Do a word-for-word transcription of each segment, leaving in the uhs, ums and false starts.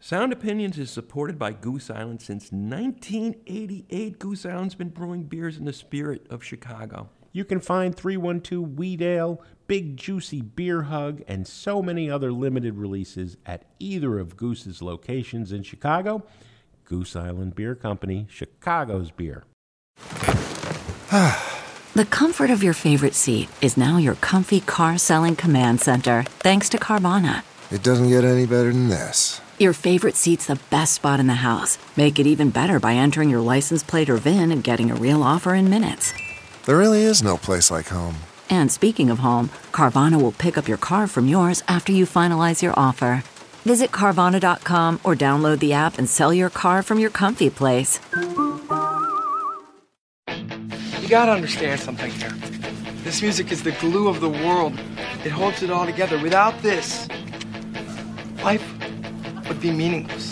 Sound Opinions is supported by Goose Island since nineteen eighty-eight. Goose Island's been brewing beers in the spirit of Chicago. You can find three one two Wheat Ale, Big Juicy Beer Hug, and so many other limited releases at either of Goose's locations in Chicago. Goose Island Beer Company, Chicago's beer. The comfort of your favorite seat is now your comfy car-selling command center, thanks to Carvana. It doesn't get any better than this. Your favorite seat's the best spot in the house. Make it even better by entering your license plate or V I N and getting a real offer in minutes. There really is no place like home. And speaking of home, Carvana will pick up your car from yours after you finalize your offer. Visit Carvana dot com or download the app and sell your car from your comfy place. You gotta understand something here. This music is the glue of the world. It holds it all together. Without this, life would be meaningless.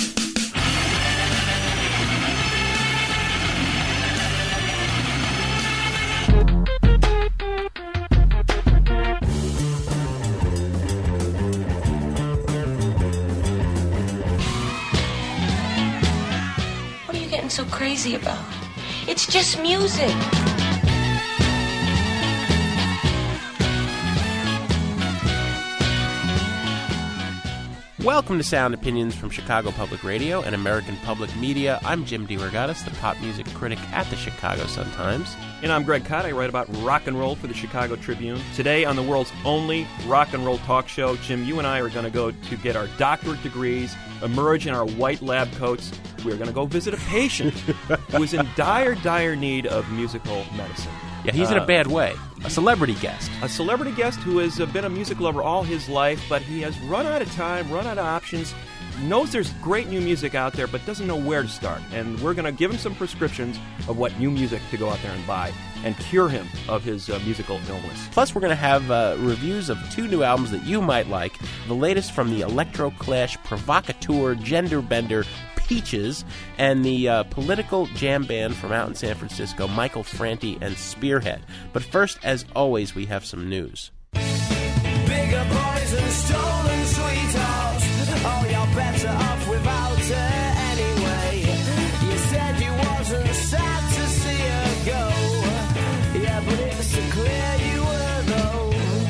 What are you getting so crazy about? It's just music. Welcome to Sound Opinions from Chicago Public Radio and American Public Media. I'm Jim DeRogatis, the pop music critic at the Chicago Sun-Times. And I'm Greg Kot. I write about rock and roll for the Chicago Tribune. Today on the world's only rock and roll talk show, Jim, you and I are going to go to get our doctorate degrees, emerge in our white lab coats. We're going to go visit a patient who is in dire, dire need of musical medicine. Yeah, he's in a bad way. A celebrity guest. A celebrity guest who has uh, been a music lover all his life, but he has run out of time, run out of options, knows there's great new music out there, but doesn't know where to start. And we're going to give him some prescriptions of what new music to go out there and buy and cure him of his uh, musical illness. Plus, we're going to have uh, reviews of two new albums that you might like. The latest from the Electro Clash provocateur gender bender Peaches, and the uh, political jam band from out in San Francisco, Michael Franti and Spearhead. But first, as always, we have some news. Bigger boys and stolen sweethearts. Oh, you're better off without her anyway. You said you wasn't sad to see her go. Yeah, but it's so clear you were, though.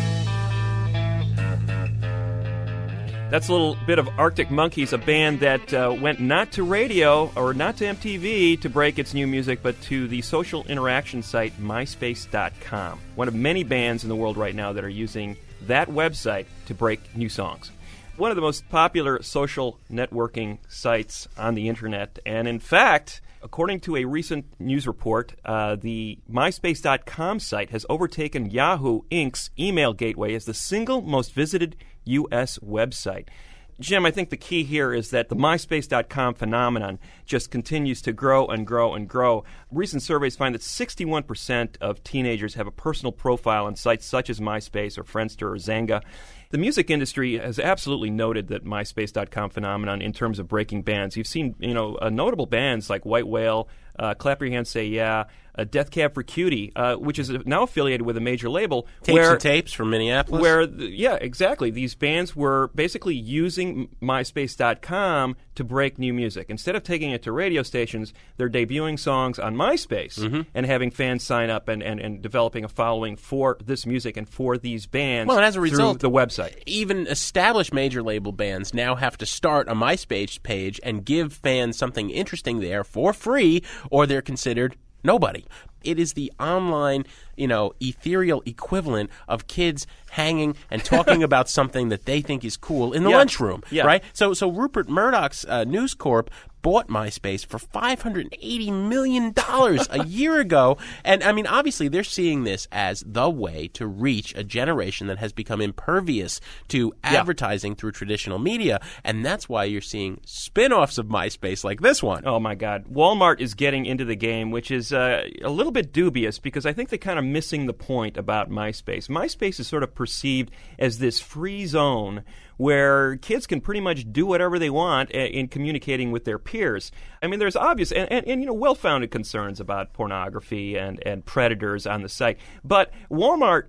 That's a little bit of Arctic Monkeys, a band that uh, went not to radio or not to M T V to break its new music, but to the social interaction site MySpace dot com. One of many bands in the world right now that are using that website to break new songs. One of the most popular social networking sites on the internet, and in fact, according to a recent news report, uh, the MySpace dot com site has overtaken Yahoo Incorporated's email gateway as the single most visited U S website. Jim, I think the key here is that the MySpace dot com phenomenon just continues to grow and grow and grow. Recent surveys find that sixty-one percent of teenagers have a personal profile on sites such as MySpace or Friendster or Zanga. The music industry has absolutely noted that MySpace dot com phenomenon in terms of breaking bands. You've seen, you know, uh, notable bands like White Whale, uh, Clap Your Hands, Say Yeah, uh, Death Cab for Cutie, uh, which is now affiliated with a major label. Tapes where, and Tapes from Minneapolis. Where, the, yeah, exactly. These bands were basically using MySpace dot com to break new music. Instead of taking it to radio stations, they're debuting songs on MySpace mm-hmm. and having fans sign up and, and, and developing a following for this music and for these bands well, and as a result, through the website. Even established major label bands now have to start a MySpace page and give fans something interesting there for free, or they're considered nobody. It is the online, you know, ethereal equivalent of kids hanging and talking about something that they think is cool in the yeah. lunchroom, yeah. right? So, so Rupert Murdoch's uh, News Corp bought MySpace for five hundred eighty million dollars a year ago. And, I mean, obviously, they're seeing this as the way to reach a generation that has become impervious to advertising yeah. through traditional media. And that's why you're seeing spin-offs of MySpace like this one. Oh, my God. Walmart is getting into the game, which is uh, a little bit dubious because I think they're kind of missing the point about MySpace. MySpace is sort of perceived as this free zone where kids can pretty much do whatever they want in communicating with their peers. I mean, there's obvious and, and, and you know, well-founded concerns about pornography and, and predators on the site. But Walmart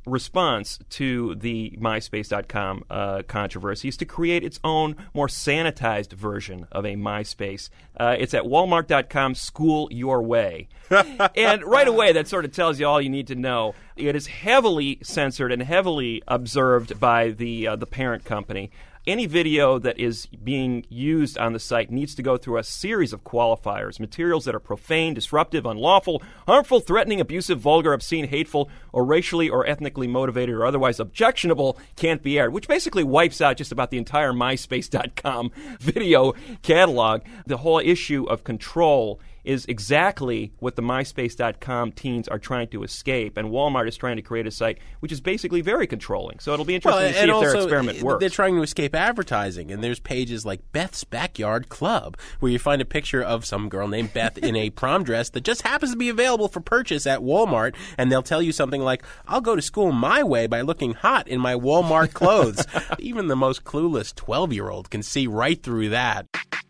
response to the MySpace dot com uh, controversy is to create its own, more sanitized version of a MySpace. Uh, it's at Walmart dot com, School Your Way. And right away, that sort of tells you all you need to know. It is heavily censored and heavily observed by the uh, the parent company. Any video that is being used on the site needs to go through a series of qualifiers. Materials that are profane, disruptive, unlawful, harmful, threatening, abusive, vulgar, obscene, hateful, or racially or ethnically motivated or otherwise objectionable can't be aired, which basically wipes out just about the entire MySpace dot com video catalog. The whole issue of control is exactly what the MySpace dot com teens are trying to escape, and Walmart is trying to create a site which is basically very controlling. So it'll be interesting well, to see if also, their experiment works. They're trying to escape advertising, and there's pages like Beth's Backyard Club, where you find a picture of some girl named Beth in a prom dress that just happens to be available for purchase at Walmart, and they'll tell you something like, I'll go to school my way by looking hot in my Walmart clothes. Even the most clueless twelve-year-old can see right through that.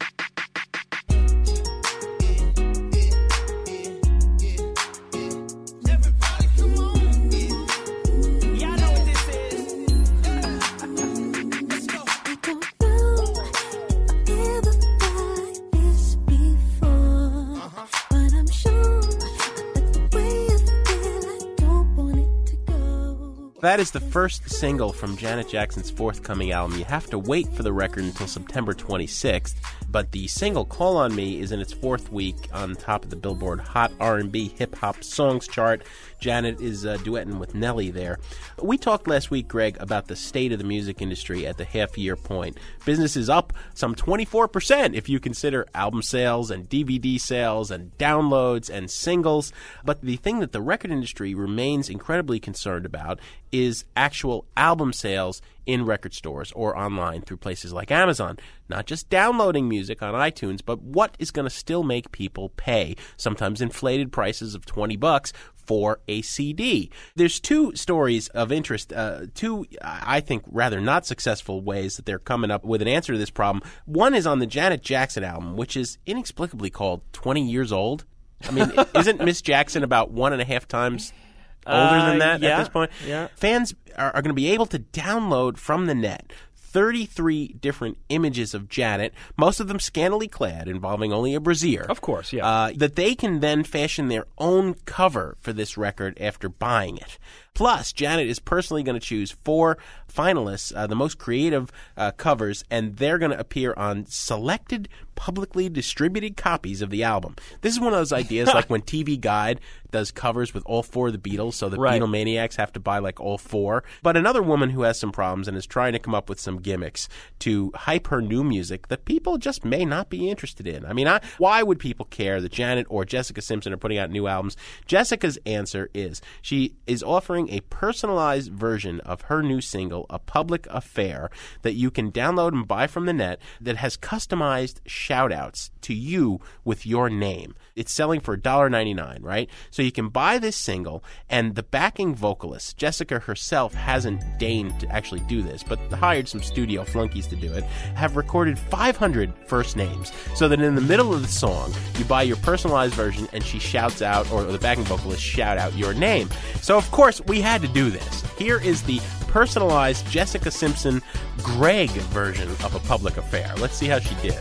That is the first single from Janet Jackson's forthcoming album. You have to wait for the record until September twenty-sixth, but the single Call on Me is in its fourth week on top of the Billboard Hot R and B Hip Hop Songs chart. Janet is uh, duetting with Nelly there. We talked last week, Greg, about the state of the music industry at the half-year point. Business is up some twenty-four percent if you consider album sales and D V D sales and downloads and singles. But the thing that the record industry remains incredibly concerned about is actual album sales in record stores or online through places like Amazon. Not just downloading music on iTunes, but what is going to still make people pay, sometimes inflated prices of twenty bucks for a C D. There's two stories of interest, uh, two, I think, rather not successful ways that they're coming up with an answer to this problem. One is on the Janet Jackson album, which is inexplicably called twenty years old. I mean, isn't Miss Jackson about one and a half times older than that uh, yeah, at this point? Yeah. Fans are, are going to be able to download from the net thirty-three different images of Janet, most of them scantily clad, involving only a brassiere. Of course, yeah. Uh, that they can then fashion their own cover for this record after buying it. Plus, Janet is personally going to choose four finalists, uh, the most creative uh, covers, and they're going to appear on selected, publicly distributed copies of the album. This is one of those ideas like when T V Guide does covers with all four of the Beatles, so the right. Beatlemaniacs have to buy like all four. But another woman who has some problems and is trying to come up with some gimmicks to hype her new music that people just may not be interested in. I mean, I, why would people care that Janet or Jessica Simpson are putting out new albums? Jessica's answer is she is offering a personalized version of her new single, A Public Affair, that you can download and buy from the net that has customized shout-outs to you with your name. It's selling for one dollar ninety-nine, right? So you can buy this single, and the backing vocalist, Jessica herself, hasn't deigned to actually do this, but hired some studio flunkies to do it, have recorded five hundred first names, so that in the middle of the song, you buy your personalized version, and she shouts out, or the backing vocalist shout out your name. So, of course, we had to do this. Here is the personalized Jessica Simpson Greg version of A Public Affair. Let's see how she did.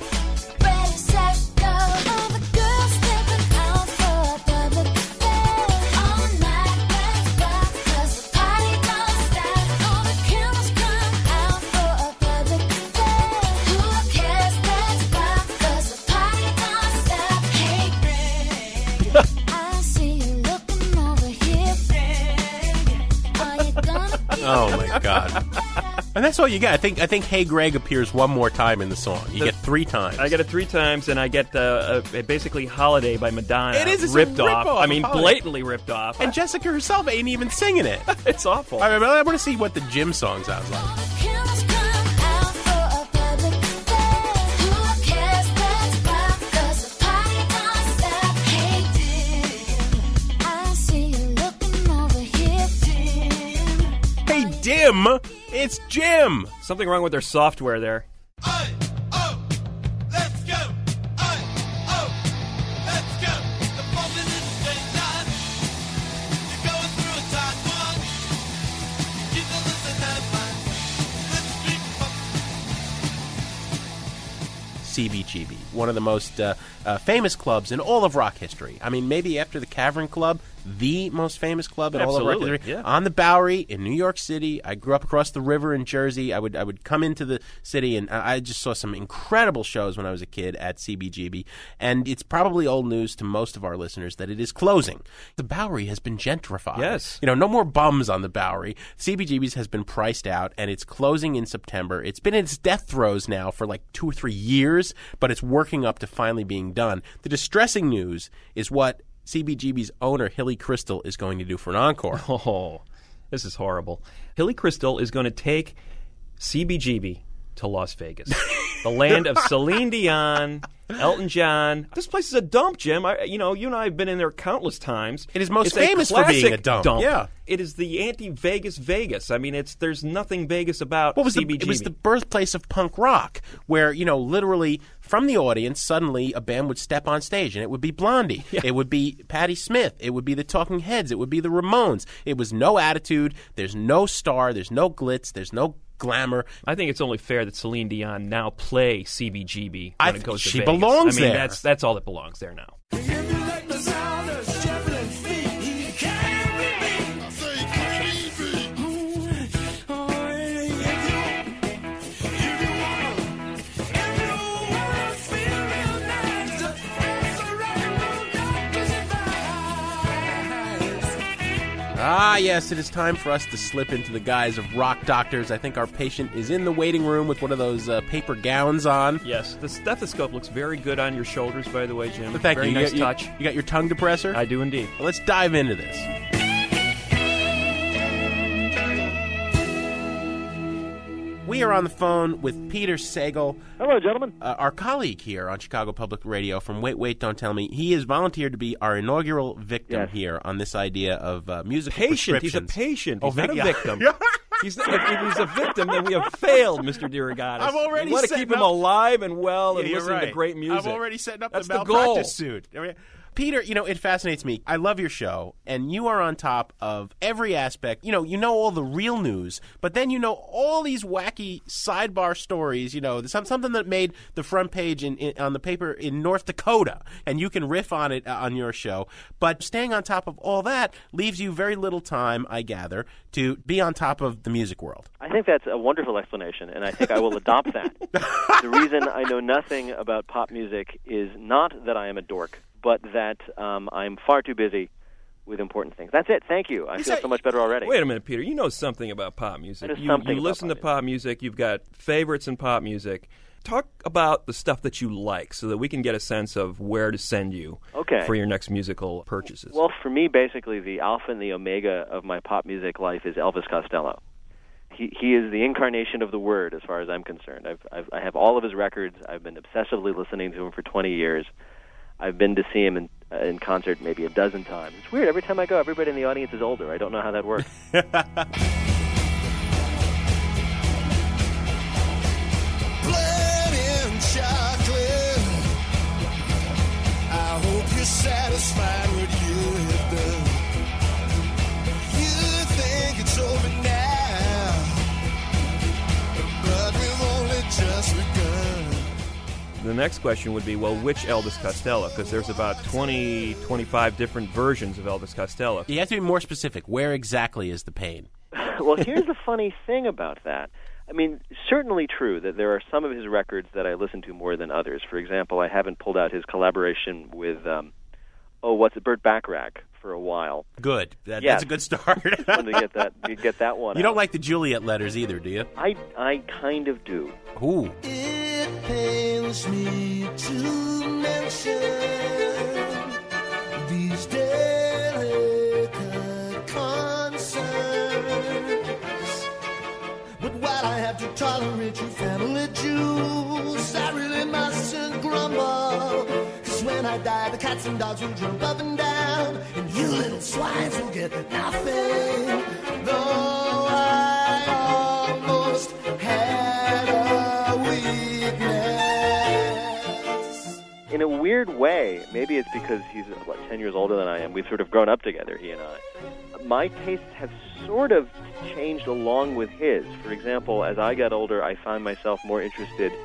Oh my God! And that's all you get. I think. I think "Hey Greg" appears one more time in the song. You the, get three times. I get it three times, and I get uh, a, a basically "Holiday" by Madonna. It is it's ripped a rip off. off. I mean, Holiday. blatantly ripped off. And Jessica herself ain't even singing it. It's awful. I, mean, I want to see what the Jim song sounds like. Jim! It's Jim! Something wrong with their software there. I, oh, let's go! I, oh, let's go! The moment is straight line. You're going through a tight one. C B G B, one of the most uh, uh, famous clubs in all of rock history. I mean, maybe after the Cavern Club, the most famous club in all of rock Absolutely, history. yeah. On the Bowery in New York City. I grew up across the river in Jersey. I would I would come into the city, and I I just saw some incredible shows when I was a kid at C B G B. And it's probably old news to most of our listeners that it is closing. The Bowery has been gentrified. Yes. You know, no more bums on the Bowery. C B G B's has been priced out, and it's closing in September. It's been in its death throes now for like two or three years, but it's working up to finally being done. The distressing news is what C B G B's owner, Hilly Crystal, is going to do for an encore. Oh, this is horrible. Hilly Crystal is going to take C B G B to Las Vegas, the land of Celine Dion, Elton John. This place is a dump, Jim. I, you know, you and I have been in there countless times. It is most It's famous a for being classic a dump. Yeah. It is the anti-Vegas Vegas. I mean, it's there's nothing Vegas about What was the, C B G B. it was the birthplace of punk rock, where, you know, literally from the audience, suddenly a band would step on stage, and it would be Blondie. Yeah. It would be Patti Smith. It would be the Talking Heads. It would be the Ramones. It was no attitude. There's no star. There's no glitz. There's no glamour. I think it's only fair that Celine Dion now play C B G B when I it think goes to she Vegas. belongs I mean, there. That's that's all that belongs there now. If you like the sound of shuffling feet, he can't be beat. I say he can't be beat. Oh, if you, if you wanna, if you wanna feel real nice, it's a rainbow doctors advice. Ah, yes, it is time for us to slip into the guise of rock doctors. I think our patient is in the waiting room with one of those uh, paper gowns on. Yes, the stethoscope looks very good on your shoulders, by the way, Jim. But thank very you. nice you, got, touch. You, you got your tongue depressor? I do indeed. Well, let's dive into this. We are on the phone with Peter Sagal. Hello, gentlemen. Uh, our colleague here on Chicago Public Radio from Wait, Wait, Don't Tell Me. He has volunteered to be our inaugural victim Yes. here on this idea of uh, musical Patient. He's a prescriptions. patient. Oh, He's not a vic- victim. He's not, if, if he's a victim, then we have failed, Mister DeRogatis. I'm already We want to setting keep him up- alive and well and Yeah, you're listening to right. great music. I'm already setting up That's the the goal. malpractice suit. Peter, you know, it fascinates me. I love your show, and you are on top of every aspect. You know, you know all the real news, but then you know all these wacky sidebar stories, you know, some, something that made the front page in, in, on the paper in North Dakota, and you can riff on it uh, on your show. But staying on top of all that leaves you very little time, I gather, to be on top of the music world. I think that's a wonderful explanation, and I think I will adopt that. The reason I know nothing about pop music is not that I am a dork, but that um, I'm far too busy with important things. That's it. Thank you. I Is feel that- so much better already. Wait a minute, Peter. You know something about pop music. I know You, something you about listen pop to pop music. You've got favorites in pop music. Talk about the stuff that you like so that we can get a sense of where to send you Okay. for your next musical purchases. Well, for me, basically, the alpha and the omega of my pop music life is Elvis Costello. He he is the incarnation of the word, as far as I'm concerned. I've, I've I have all of his records. I've been obsessively listening to him for twenty years. I've been to see him in uh, in concert maybe a dozen times. It's weird. Every time I go, everybody in the audience is older. I don't know how that works. Blood and chocolate. I hope you're satisfied with you have done. You think it's over now, but we've only just begun. The next question would be, well, which Elvis Costello? Because there's about twenty, twenty-five different versions of Elvis Costello. You have to be more specific. Where exactly is the pain? Well, here's the funny thing about that. I mean, certainly true that there are some of his records that I listen to more than others. For example, I haven't pulled out his collaboration with, um, oh, what's it, Burt Bacharach for a while. Good. That, Yes. That's a good start. Wanted to get that, get that one You out. don't like the Juliet letters either, do you? I, I kind of do. Ooh. It pains me to mention these delicate concerns, but while I have to tolerate you family jewels, I really mustn't grumble, 'cause when I die the cats and dogs will jump up and down, and you little swines will get nothing, though I almost had a weakness. In a weird way, maybe it's because he's, what, ten years older than I am. We've sort of grown up together, he and I. My tastes have sort of changed along with his. For example, as I got older, I found myself more interested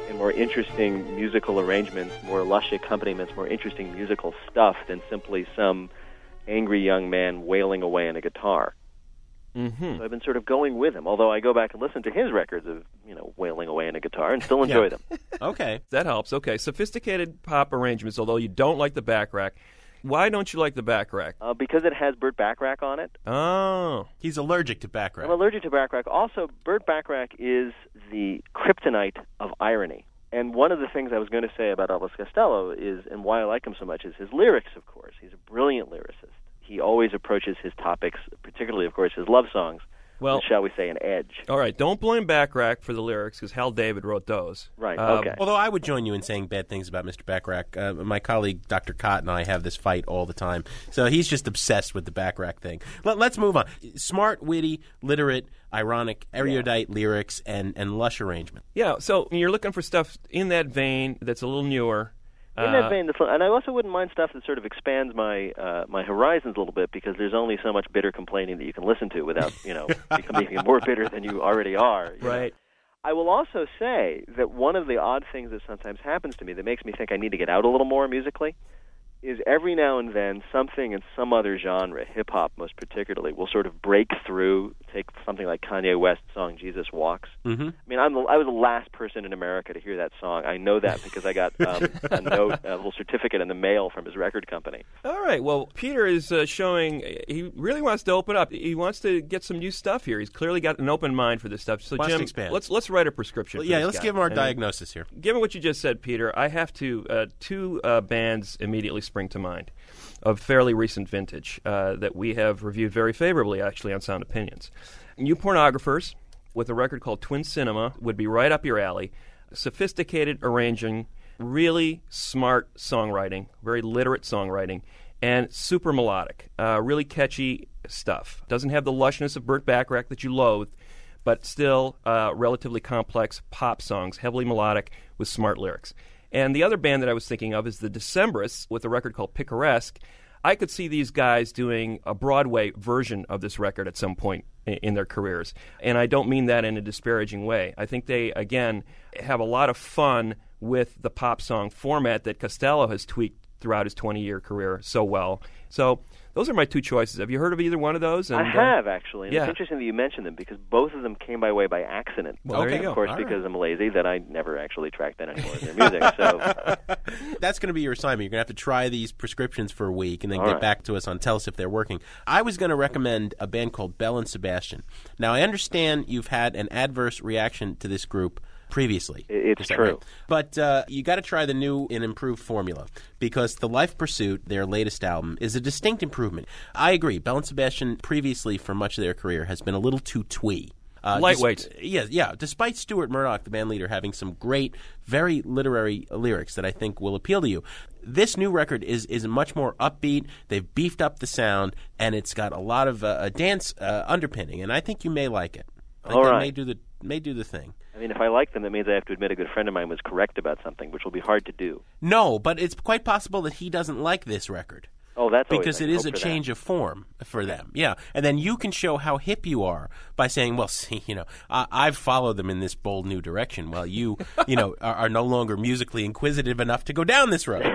and more interesting musical arrangements, more lush accompaniments, more interesting musical stuff than simply some angry young man wailing away on a guitar. Mm-hmm. So I've been sort of going with him, although I go back and listen to his records of, you know, wailing away on a guitar and still enjoy Yeah. them. Okay. That helps. Okay, sophisticated pop arrangements, although you don't like the Bacharach. Why don't you like the Bacharach? Uh, because it has Burt Bacharach on it. Oh. He's allergic to Bacharach. I'm allergic to Bacharach. Also, Burt Bacharach is the kryptonite of irony. And one of the things I was going to say about Elvis Costello is, and why I like him so much, is his lyrics, of course. He's a brilliant lyricist. He always approaches his topics, particularly, of course, his love songs, Well, with, shall we say, an edge. All right, don't blame Bacharach for the lyrics, because Hal David wrote those. Right, Um, okay. Although I would join you in saying bad things about Mister Bacharach. Uh, my colleague Doctor Cott and I have this fight all the time. So he's just obsessed with the Bacharach thing. Let, let's move on. Smart, witty, literate, ironic, erudite lyrics, and, and lush arrangement. Yeah, so you're looking for stuff in that vein that's a little newer. In that vein, the, and I also wouldn't mind stuff that sort of expands my uh, my horizons a little bit, because there's only so much bitter complaining that you can listen to without, you know, becoming even more bitter than you already are. You Right. know? I will also say that one of the odd things that sometimes happens to me that makes me think I need to get out a little more musically is every now and then something in some other genre, hip-hop most particularly, will sort of break through. Take something like Kanye West's song Jesus Walks. Mm-hmm. I mean, I'm the, I was the last person in America to hear that song. I know that because I got um, a note, a little certificate in the mail from his record company. All right, well, Peter is uh, showing he really wants to open up. He wants to get some new stuff here. He's clearly got an open mind for this stuff. So, Wants to Jim, expand. let's let's write a prescription. Well, for yeah, this let's guy. give him our I mean, diagnosis here. Given what you just said, Peter, I have to uh, two uh, bands immediately spring to mind of fairly recent vintage uh, that we have reviewed very favorably, actually, on Sound Opinions. New Pornographers, with a record called Twin Cinema, would be right up your alley. Sophisticated arranging, really smart songwriting, very literate songwriting, and super melodic. Uh, really catchy stuff. Doesn't have the lushness of Burt Bacharach that you loathe, but still uh, relatively complex pop songs, heavily melodic with smart lyrics. And the other band that I was thinking of is the Decemberists with a record called Picaresque. I could see these guys doing a Broadway version of this record at some point in, in their careers. And I don't mean that in a disparaging way. I think they, again, have a lot of fun with the pop song format that Costello has tweaked throughout his twenty-year career so well. So those are my two choices. Have you heard of either one of those? And, I have, actually. And yeah. It's interesting that you mentioned them because both of them came my way by accident. Well, there Okay. you go. Of course, All because right. I'm lazy, that I never actually tracked down any more of their music. So, That's going to be your assignment. You're going to have to try these prescriptions for a week and then All get right. back to us on tell us if they're working. I was going to recommend a band called Belle and Sebastian. Now, I understand you've had an adverse reaction to this group previously. I- it's Is that true. right? But uh, you got to try the new and improved formula because The Life Pursuit, their latest album, is a distinct improvement. I agree. Belle and Sebastian previously for much of their career has been a little too twee. Uh, Lightweight. dis- yeah, yeah. Despite Stuart Murdoch, the band leader, having some great, very literary lyrics that I think will appeal to you, this new record is is much more upbeat. They've beefed up the sound, and it's got a lot of uh, a dance uh, underpinning, and I think you may like it. I think All that right. may do the may do the thing. I mean, if I like them, that means I have to admit a good friend of mine was correct about something, which will be hard to do. No, but it's quite possible that he doesn't like this record. Oh, that's always Because nice. it is Hope a for that. change of form for them, yeah. And then you can show how hip you are by saying, "Well, see, you know, I, I've followed them in this bold new direction, while you, you know, are, are no longer musically inquisitive enough to go down this road."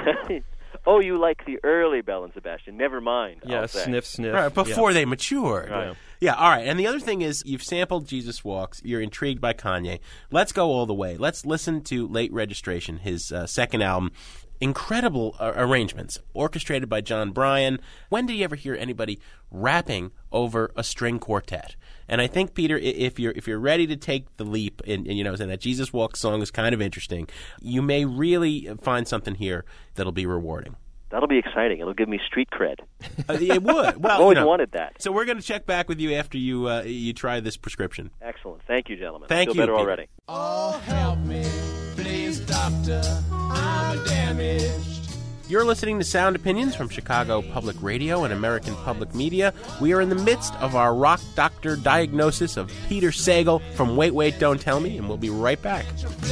Oh, you like the early Belle and Sebastian. Never mind. Yeah, I'll say. sniff, sniff. Right, before yeah. they matured. Right. Yeah, all right. And the other thing is, you've sampled Jesus Walks. You're intrigued by Kanye. Let's go all the way. Let's listen to Late Registration, his uh, second album. Incredible uh, arrangements, orchestrated by John Bryan. When did you ever hear anybody rapping over a string quartet? And I think, Peter, i- if you're if you're ready to take the leap, and, and you know, and that Jesus Walks song is kind of interesting, you may really find something here that'll be rewarding. That'll be exciting. It'll give me street cred. Uh, it would. I've Well, always you know, wanted that. So we're going to check back with you after you uh, you try this prescription. Excellent. Thank you, gentlemen. Thank I feel you, better Peter. already. Oh, help me, please, doctor. I'm damaged. You're listening to Sound Opinions from Chicago Public Radio and American Public Media. We are in the midst of our Rock Doctor diagnosis of Peter Sagal from Wait, Wait, Don't Tell Me, and we'll be right back.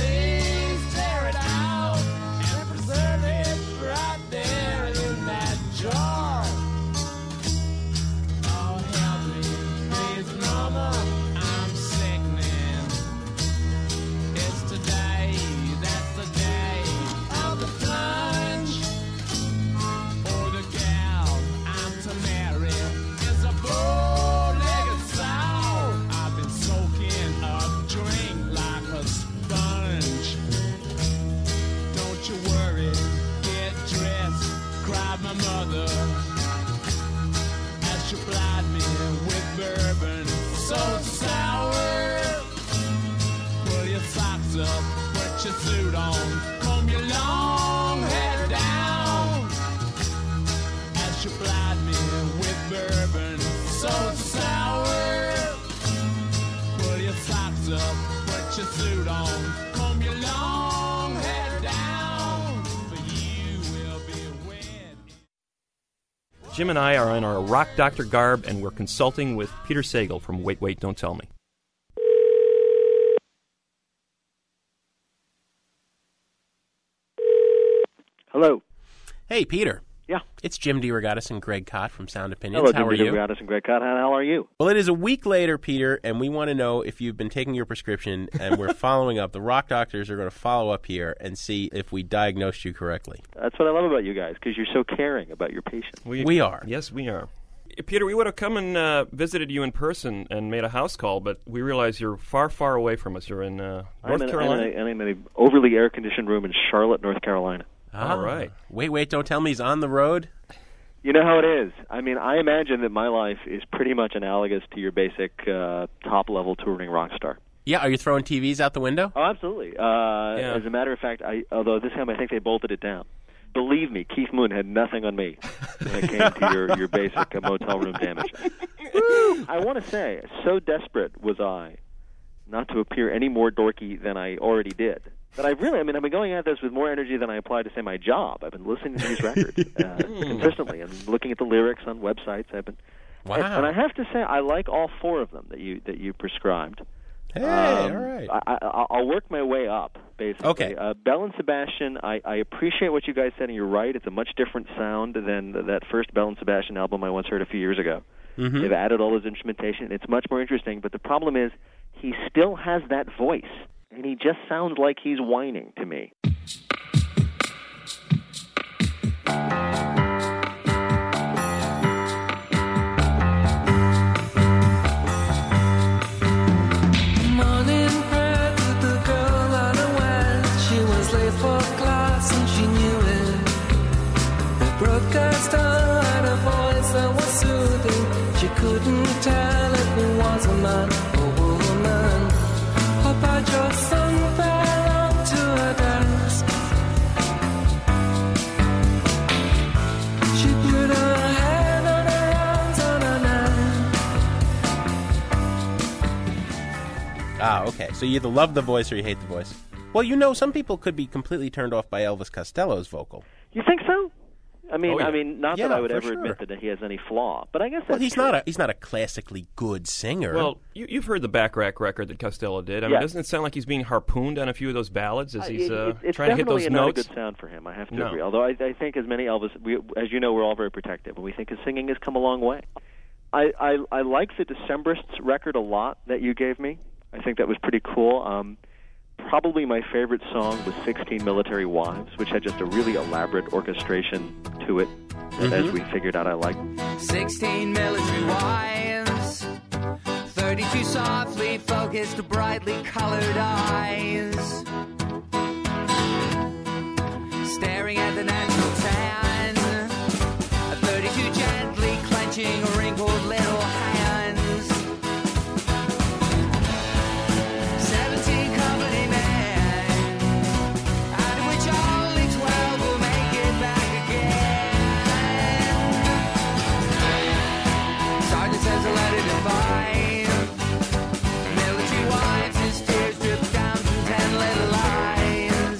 Please tear it out and preserve it right there in that jar. Oh, help me, please, mama. I'm sickening. It's today my mother as she plied me with bourbon so sour. Pull your socks up, put your suit on, comb your long hair down as she plied me with bourbon so sour. Pull your socks up, put your suit on, comb your long hair down, for you will be wed. Jim and I are in our Rock Doctor garb, and we're consulting with Peter Sagal from Wait, Wait, Don't Tell Me. Hello. Hey, Peter. Yeah. It's Jim DeRogatis and Greg Kot from Sound Opinions. Hello, How Jim are you? DeRogatis and Greg Kot. How the hell are you? Well, it is a week later, Peter, and we want to know if you've been taking your prescription, and we're following up. The Rock Doctors are going to follow up here and see if we diagnosed you correctly. That's what I love about you guys, because you're so caring about your patients. We, we are. Yes, we are. Peter, we would have come and uh, visited you in person and made a house call, but we realize you're far, far away from us. You're in uh, North I'm in, Carolina? I'm in, a, I'm in an overly air-conditioned room in Charlotte, North Carolina. Ah, All right. Wait, wait, don't tell me he's on the road. You know how it is. I mean, I imagine that my life is pretty much analogous to your basic uh, top-level touring rock star. Yeah, are you throwing T Vs out the window? Oh, absolutely. Uh, Yeah. As a matter of fact, I, although this time I think they bolted it down. Believe me, Keith Moon had nothing on me when it came to your, your basic uh, motel room damage. Woo! I want to say, so desperate was I not to appear any more dorky than I already did. But I really, I mean, I've been going at this with more energy than I apply to, say, my job. I've been listening to these records uh, consistently and looking at the lyrics on websites. I've been, Wow. and, and I have to say, I like all four of them that you that you prescribed. Hey, Um, all right. I, I, I'll work my way up, basically. Okay. Uh, Belle and Sebastian, I, I appreciate what you guys said, and you're right. It's a much different sound than that first Belle and Sebastian album I once heard a few years ago. Mm-hmm. They've added all this instrumentation. It's much more interesting, but the problem is he still has that voice, and he just sounds like he's whining to me. Morning prayer to the girl on the west. She was late for class and she knew it. The broadcast had a voice that was soothing. She couldn't tell if it was a man or woman. Her badger son fell onto her desk. She put her head on her arms on her neck. Ah, okay. So you either love the voice or you hate the voice. Well, you know, some people could be completely turned off by Elvis Costello's vocal. You think so? I mean, Oh, yeah. I mean, not Yeah, that I would for ever sure. admit that he has any flaw, but I guess that's Well, he's true. not a he's not a classically good singer. Well, you, you've heard the Backrack record that Costello did. I mean, Yeah. doesn't it sound like he's being harpooned on a few of those ballads as Uh, he's it- uh, it- it's trying to hit those definitely not notes? a good sound for him. I have to No. agree. Although I, I think, as many Elvis, we, as you know, we're all very protective, and we think his singing has come a long way. I, I, I like the Decemberists record a lot that you gave me. I think that was pretty cool. Um, probably my favorite song was sixteen Military Wives, which had just a really elaborate orchestration to it. That, as we figured out, I liked. Sixteen military wives, thirty-two softly focused, brightly colored eyes, staring at the natural tan, thirty-two gently clenching wrinkled little hands, seventeen company men, out of which only twelve will make it back again. Sergeant sends a letter to five military wives, his tears drip down from ten little eyes.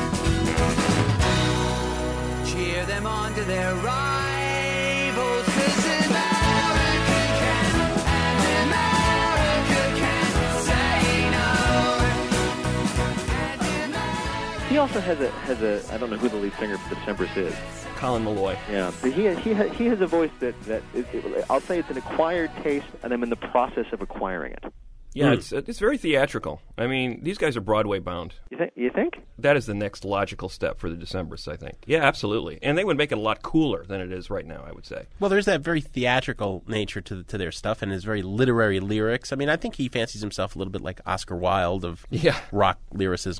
Cheer them on to their rivals, 'cause America can, and America can say no. And America... He also has a has a I don't know who the lead singer for the Decemberists is. Colin Malloy. Yeah, but he he ha- he has a voice that that it, it, I'll say it's an acquired taste, and I'm in the process of acquiring it. Yeah, Mm. it's it's very theatrical. I mean, these guys are Broadway bound. You think? You think? That is the next logical step for the Decemberists, I think. Yeah, absolutely. And they would make it a lot cooler than it is right now, I would say. well, there's that very theatrical nature to to their stuff and his very literary lyrics. I mean, I think he fancies himself a little bit like Oscar Wilde of Yeah. rock lyricism.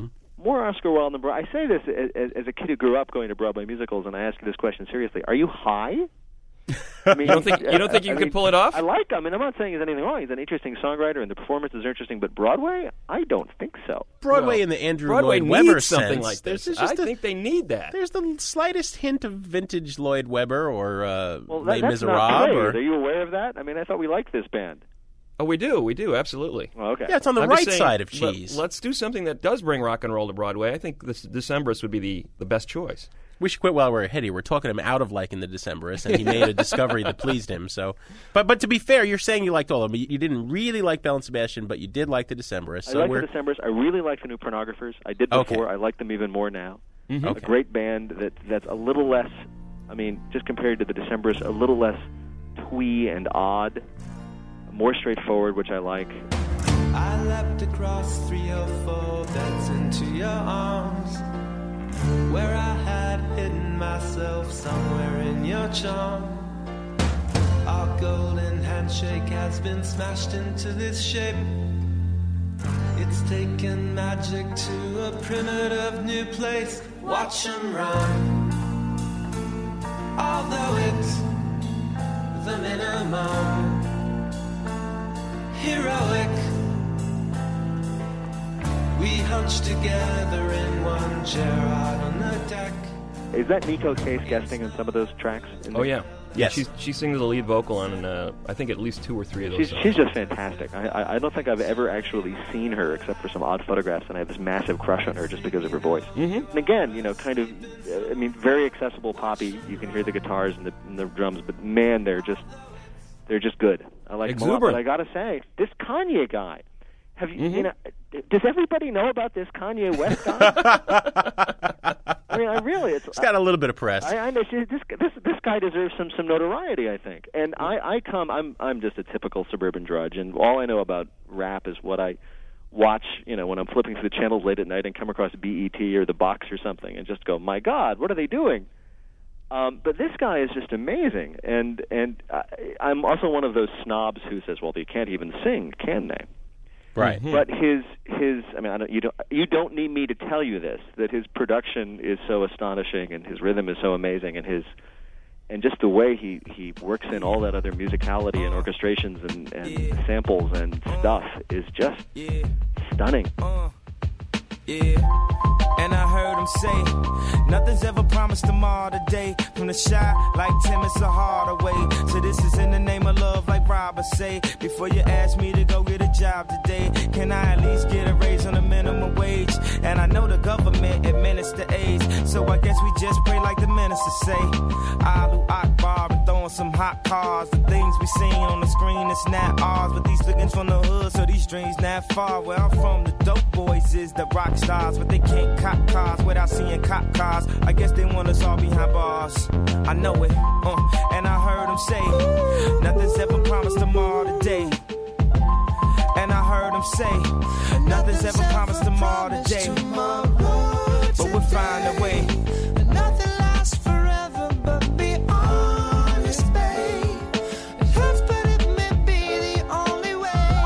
more Oscar Wilde than Broadway. I say this as, as a kid who grew up going to Broadway musicals, and I ask you this question seriously: are you high? I mean, you don't think you don't think you I can mean, pull it off? I like. I mean, I'm not saying there's anything wrong. He's an interesting songwriter, and the performances are interesting. But Broadway, I don't think so. Broadway Well, in the Andrew Broadway Lloyd Webber needs something sense, like there's- this. there's just I a- think they need that. There's the slightest hint of vintage Lloyd Webber or uh, Well, Les that, that's not Miserables. praise. Or... Are you aware of that? I mean, I thought we liked this band. Oh, we do, we do, absolutely. Oh, okay. Yeah, it's on the I'm right just saying, side of let- cheese. Let's do something that does bring rock and roll to Broadway. I think this Decemberist would be the, the best choice. We should quit while we're ahead here. We're talking him out of liking the Decemberists, and he made a discovery that pleased him. So, but but to be fair, you're saying you liked all of them. You, you didn't really like Belle and Sebastian, but you did like the Decemberists. I So like we're the Decemberists. I really like the New Pornographers. I did Okay. before. I like them even more now. Mhm. A Okay. great band that that's a little less. I mean, just compared to the Decemberists, a little less twee and odd, more straightforward, which I like. I leapt across three or four beds into your arms, where I had hidden myself somewhere in your charm. Our golden handshake has been smashed into this shape. It's taken magic to a primitive new place. Watch 'em run, although it's the minimum. Heroic, we hunched together in one chair out on the deck. Is that Nico Case guesting on some of those tracks? In Oh, the- yeah. Yes. She, she sings the lead vocal on, uh, I think, at least two or three of those She's, songs. she's just fantastic. I, I, I don't think I've ever actually seen her except for some odd photographs, and I have this massive crush on her just because of her voice. Mm-hmm. And again, you know, kind of, uh, I mean, very accessible poppy. You can hear the guitars and the, and the drums, but man, they're just, they're just good. I like them a lot. Exuberant. But I gotta say, this Kanye guy. Have you, Mm-hmm. you know, does everybody know about this Kanye West guy? I mean, I really, it's, He's got a little bit of press. I, I know this this this guy deserves some some notoriety, I think. And I I come I'm I'm just a typical suburban drudge, and all I know about rap is what I watch, you know, when I'm flipping through the channels late at night and come across B E T or The Box or something, and just go, my God, what are they doing? Um, but this guy is just amazing, and and I, I'm also one of those snobs who says, well, they can't even sing, can they? Right. But his his I mean I don't, you don't you don't need me to tell you this, that his production is so astonishing and his rhythm is so amazing, and his and just the way he, he works in all that other musicality and orchestrations and, and samples and stuff is just stunning. Yeah, and I heard him say, nothing's ever promised tomorrow today. From the shy, like Tim, it's a harder way. So this is in the name of love, like Robert say. Before you ask me to go get a job today, can I at least get a raise on the minimum wage? And I know the government administer AIDS, so I guess we just pray like the minister say. Alu Akbar and throwing some hot cars. The things we seen on the screen, it's not ours. But these lookings from the hood, so these dreams not far. Where I'm from, the dope boys is the rock stars, but they can't cop cars without seeing cop cars. I guess they want us all behind bars. I know it, uh, and I heard them say, nothing's ever promised tomorrow today. And I heard them say, nothing's ever promised tomorrow today. But we'll find a way. Nothing lasts forever, but be honest, babe. It hurts, but it may be the only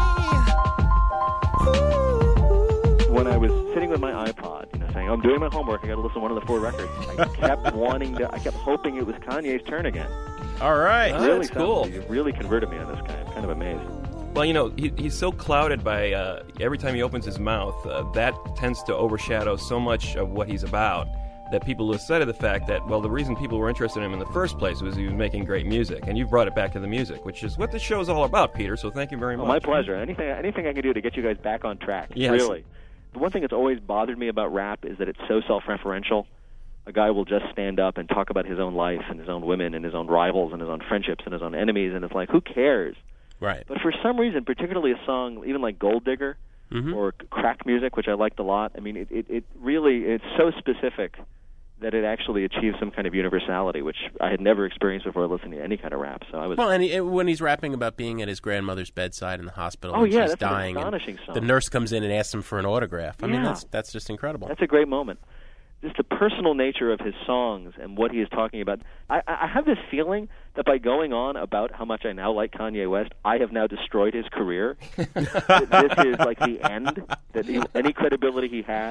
way. When I was sitting with my iPod, you know, saying, oh, I'm doing my homework, I got to listen to one of the four records, I kept wanting to, I kept hoping it was Kanye's turn again. All right. Oh, really that's cool. You really converted me on this guy. I'm kind of amazed. Well, you know, he, he's so clouded by uh, every time he opens his mouth, uh, that tends to overshadow so much of what he's about that people lose sight of the fact that, well, the reason people were interested in him in the first place was he was making great music. And you've brought it back to the music, which is what the show's all about, Peter, so thank you very much. Oh, my pleasure. Anything, anything I can do to get you guys back on track, Yes. really. The one thing that's always bothered me about rap is that it's so self-referential. A guy will just stand up and talk about his own life and his own women and his own rivals and his own friendships and his own enemies, and it's like, who cares? Right. But for some reason, particularly a song, even like Gold Digger Mhm. or crack music, which I liked a lot, I mean, it, it, it really, it's so specific that it actually achieves some kind of universality, which I had never experienced before listening to any kind of rap. So I was Well, and he, when he's rapping about being at his grandmother's bedside in the hospital Oh, and yeah, she's that's an dying, and astonishing song. the nurse comes in and asks him for an autograph. I mean, Yeah. that's that's just incredible. That's a great moment. Just the personal nature of his songs and what he is talking about. I, I have this feeling that by going on about how much I now like Kanye West, I have now destroyed his career. That this is like the end, that he, any credibility he has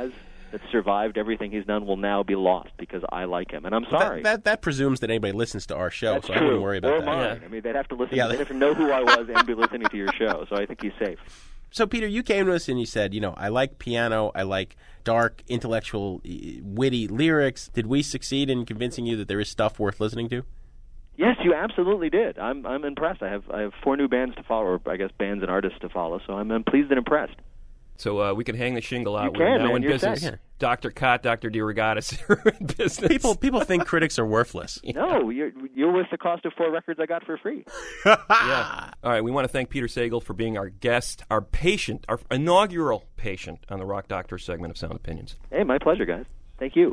that survived everything he's done will now be lost because I like him, and I'm sorry. That, that, that presumes that anybody listens to our show, That's so true. I wouldn't worry about or that. Mine. Yeah. I mean, they'd have to listen. Yeah. They'd have to know who I was and be listening to your show. So I think he's safe. So, Peter, you came to us and you said, you know, I like piano, I like dark, intellectual, witty lyrics. Did we succeed in convincing you that there is stuff worth listening to? Yes, you absolutely did. I'm I'm impressed. I have I have four new bands to follow, or I guess bands and artists to follow. So I'm, I'm pleased and impressed. So uh, we can hang the shingle out. You We're can, now man. in You're business. set. Doctor Cott, Doctor DeRogatis are in business. People people think critics are worthless. No, you're you're worth the cost of four records I got for free. Yeah. All right, we want to thank Peter Sagal for being our guest, our patient, our inaugural patient on the Rock Doctor segment of Sound Opinions. Hey, my pleasure, guys. Thank you.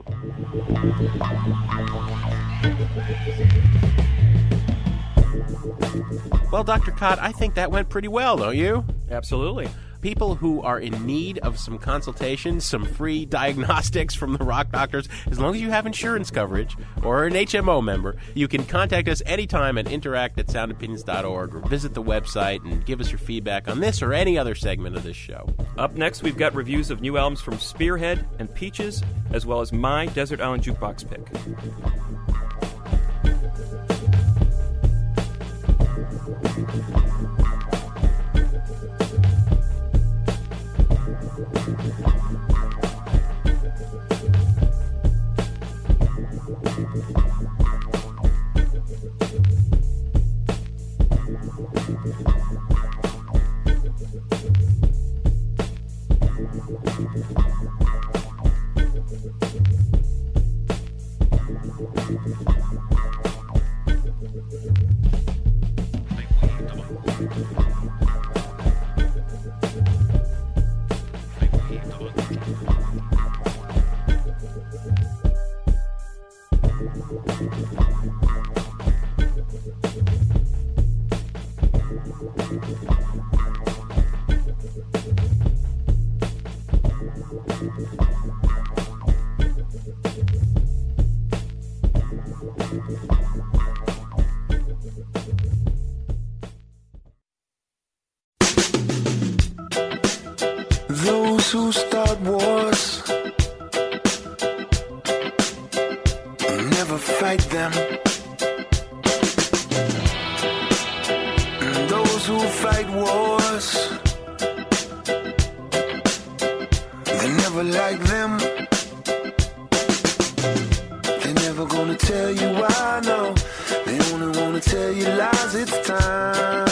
Well, Doctor Cott, I think that went pretty well, don't you? Absolutely. People who are in need of some consultations, some free diagnostics from the Rock Doctors, as long as you have insurance coverage or an H M O member, you can contact us anytime at interact at sound opinions dot org or visit the website and give us your feedback on this or any other segment of this show. Up next, we've got reviews of new albums from Spearhead and Peaches, as well as my Desert Island Jukebox pick. Those who start wars never fight them. And those who fight wars, they never like them. They're never gonna tell you why, no. They only wanna tell you lies. It's time.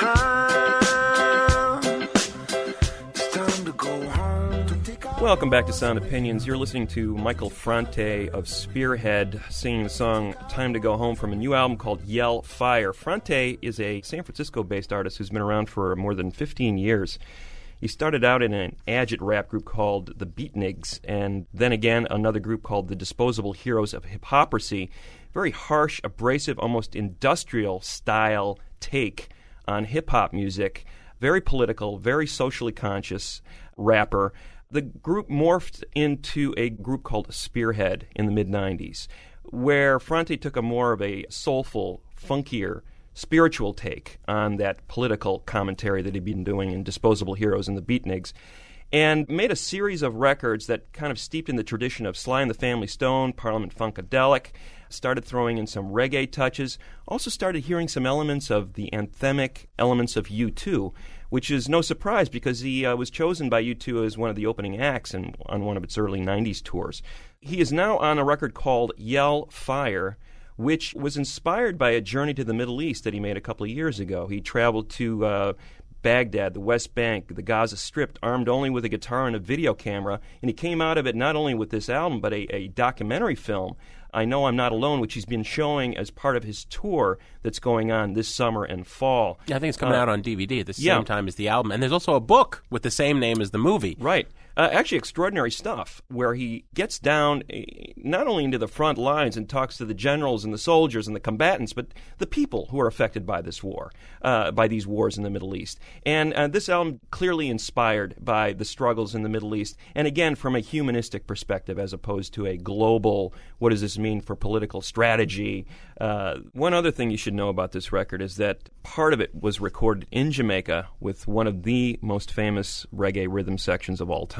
Welcome back to Sound Opinions. You're listening to Michael Franti of Spearhead singing the song Time to Go Home from a new album called Yell Fire. Franti is a San Francisco-based artist who's been around for more than fifteen years. He started out in an agit rap group called the Beatniks, and then again another group called the Disposable Heroes of Hypocrisy. Very harsh, abrasive, almost industrial style take on hip-hop music. Very political, very socially conscious rapper. The group morphed into a group called Spearhead in the mid nineties, where Franti took a more of a soulful, funkier, spiritual take on that political commentary that he'd been doing in Disposable Heroes and the Beatniks, and made a series of records that kind of steeped in the tradition of Sly and the Family Stone, Parliament Funkadelic, started throwing in some reggae touches, also started hearing some elements of the anthemic elements of U two, which is no surprise because he uh, was chosen by U two as one of the opening acts in, on one of its early nineties tours. He is now on a record called Yell Fire, which was inspired by a journey to the Middle East that he made a couple of years ago. He traveled to uh, Baghdad, the West Bank, the Gaza Strip, armed only with a guitar and a video camera, and he came out of it not only with this album, but a, a documentary film, I Know I'm Not Alone, which he's been showing as part of his tour that's going on this summer and fall. Yeah, I think it's coming uh, out on D V D at the same yeah. time as the album. And there's also a book with the same name as the movie. Right. Uh, actually, extraordinary stuff, where he gets down uh, not only into the front lines and talks to the generals and the soldiers and the combatants, but the people who are affected by this war, uh, by these wars in the Middle East. And uh, this album clearly inspired by the struggles in the Middle East, and again, from a humanistic perspective as opposed to a global, what does this mean for political strategy? Uh, one other thing you should know about this record is that part of it was recorded in Jamaica with one of the most famous reggae rhythm sections of all time.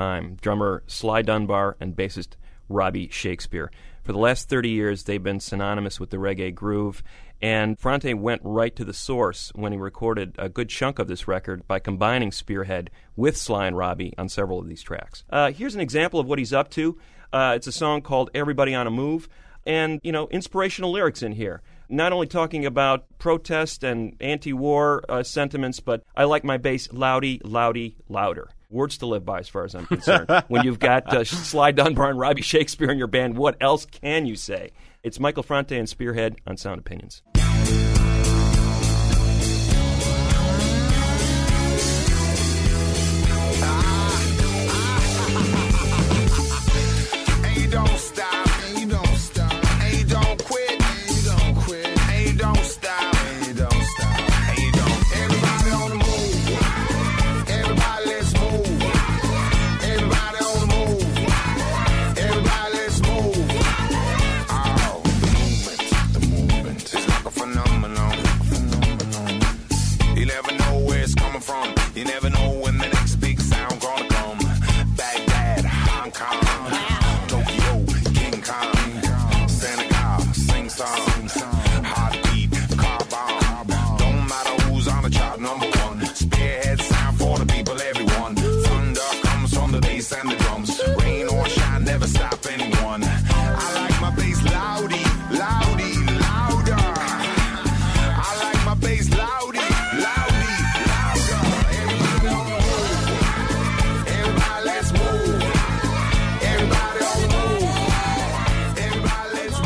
time, drummer Sly Dunbar and bassist Robbie Shakespeare. For the last thirty years, they've been synonymous with the reggae groove, and Franti went right to the source when he recorded a good chunk of this record by combining Spearhead with Sly and Robbie on several of these tracks. Uh, here's an example of what he's up to. Uh, it's a song called Everybody on a Move, and, you know, inspirational lyrics in here. Not only talking about protest and anti-war uh, sentiments, but I like my bass loudy, loudy, louder. Words to live by as far as I'm concerned. When you've got uh, Sly Dunbar and Robbie Shakespeare in your band, what else can you say? It's Michael Franti and Spearhead on Sound Opinions. Don't stop, and you don't stop, and you don't quit, and you don't quit, and you don't stop, and you don't stop, and you don't. Everybody on the move, everybody let's move, everybody on the move, everybody let's move. Oh, the movement, the movement is like a phenomenon, phenomenon. You never know where it's coming from, you never know when the next big sound gonna come. Baghdad, Hong Kong. Heartbeat, car bomb. Don't matter who's on the chart, number one. Spearhead sound for the people, everyone. Thunder comes from the bass and the drums. Rain or shine, never stop anyone. I like my bass loudy, loudy, louder. I like my bass loudy, loudy, louder. Everybody on the move. Everybody let's move. Everybody on the move. Everybody let's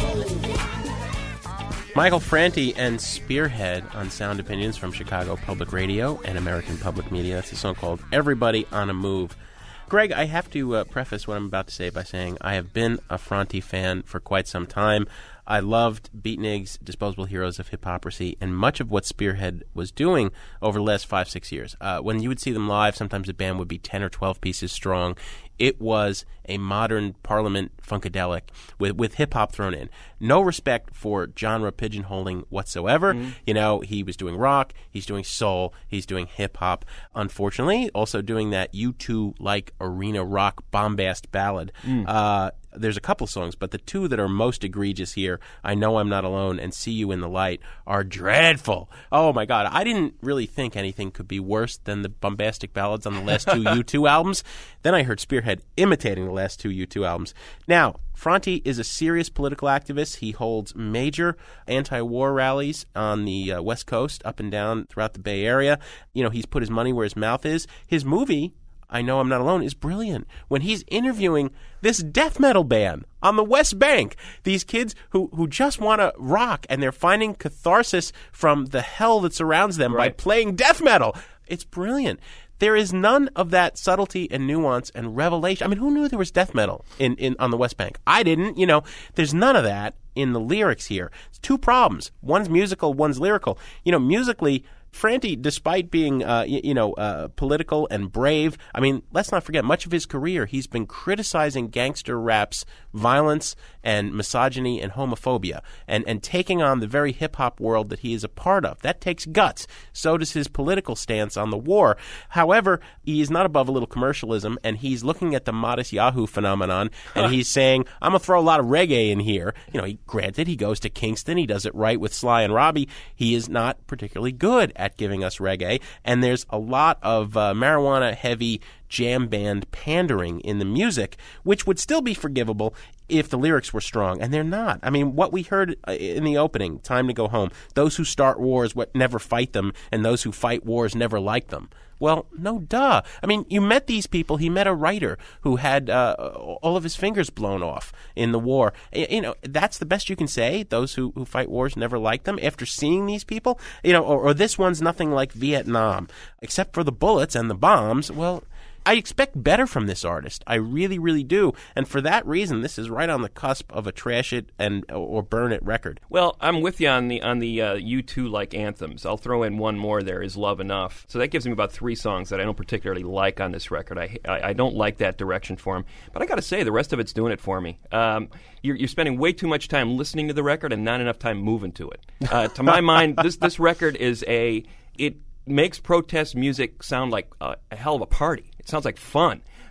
move. Michael Franti and Spearhead on Sound Opinions from Chicago Public Radio and American Public Media. That's a song called Everybody on a Move. Greg, I have to uh, preface what I'm about to say by saying I have been a Franti fan for quite some time. I loved Beatnik's Disposable Heroes of Hiphoprisy and much of what Spearhead was doing over the last five, six years. Uh, when you would see them live, sometimes the band would be ten or twelve pieces strong. It was a modern Parliament funkadelic with, with hip-hop thrown in. No respect for genre pigeonholing whatsoever. Mm-hmm. You know, he was doing rock, he's doing soul, he's doing hip-hop. Unfortunately, also doing that U two-like arena rock bombast ballad. Mm. Uh, there's a couple songs, but the two that are most egregious here, I Know I'm Not Alone and See You in the Light, are dreadful. Oh, my God. I didn't really think anything could be worse than the bombastic ballads on the last two U two albums. Then I heard Spearhead imitating the last two U two albums. Now, Franti is a serious political activist. He holds major anti-war rallies on the uh, West Coast, up and down throughout the Bay Area. You know, he's put his money where his mouth is. His movie, I Know I'm Not Alone, is brilliant. When he's interviewing this death metal band on the West Bank, these kids who, who just want to rock, and they're finding catharsis from the hell that surrounds them right. by playing death metal. It's brilliant. There is none of that subtlety and nuance and revelation. I mean, who knew there was death metal in, in on the West Bank? I didn't. You know, there's none of that in the lyrics here. It's two problems. One's musical, one's lyrical. You know, musically, Franti, despite being, uh, you, you know, uh, political and brave, I mean, let's not forget, much of his career, he's been criticizing gangster rap's violence and misogyny and homophobia and, and taking on the very hip-hop world that he is a part of. That takes guts. So does his political stance on the war. However, he is not above a little commercialism, and he's looking at the Modest Yahoo phenomenon, and he's saying, I'm going to throw a lot of reggae in here. You know, he, granted, he goes to Kingston. He does it right with Sly and Robbie. He is not particularly good at giving us reggae, and there's a lot of uh, marijuana-heavy jam band pandering in the music, which would still be forgivable if the lyrics were strong, and they're not. I mean, what we heard in the opening, Time to Go Home, those who start wars what never fight them, and those who fight wars never like them. Well, no duh. I mean, you met these people. He met a writer who had uh, all of his fingers blown off in the war. You know, that's the best you can say. Those who, who fight wars never like them. After seeing these people, you know, or, or this one's nothing like Vietnam, except for the bullets and the bombs. Well, I expect better from this artist. I really, really do. And for that reason, this is right on the cusp of a trash it and or burn it record. Well, I'm with you on the on the uh, U two like anthems. I'll throw in one more there, Is Love Enough. So that gives me about three songs that I don't particularly like on this record. I I, I don't like that direction for him. But I got to say, the rest of it's doing it for me. Um, you're, you're spending way too much time listening to the record and not enough time moving to it. Uh, to my mind, this this record is a... it makes protest music sound like a, a hell of a party. It sounds like fun.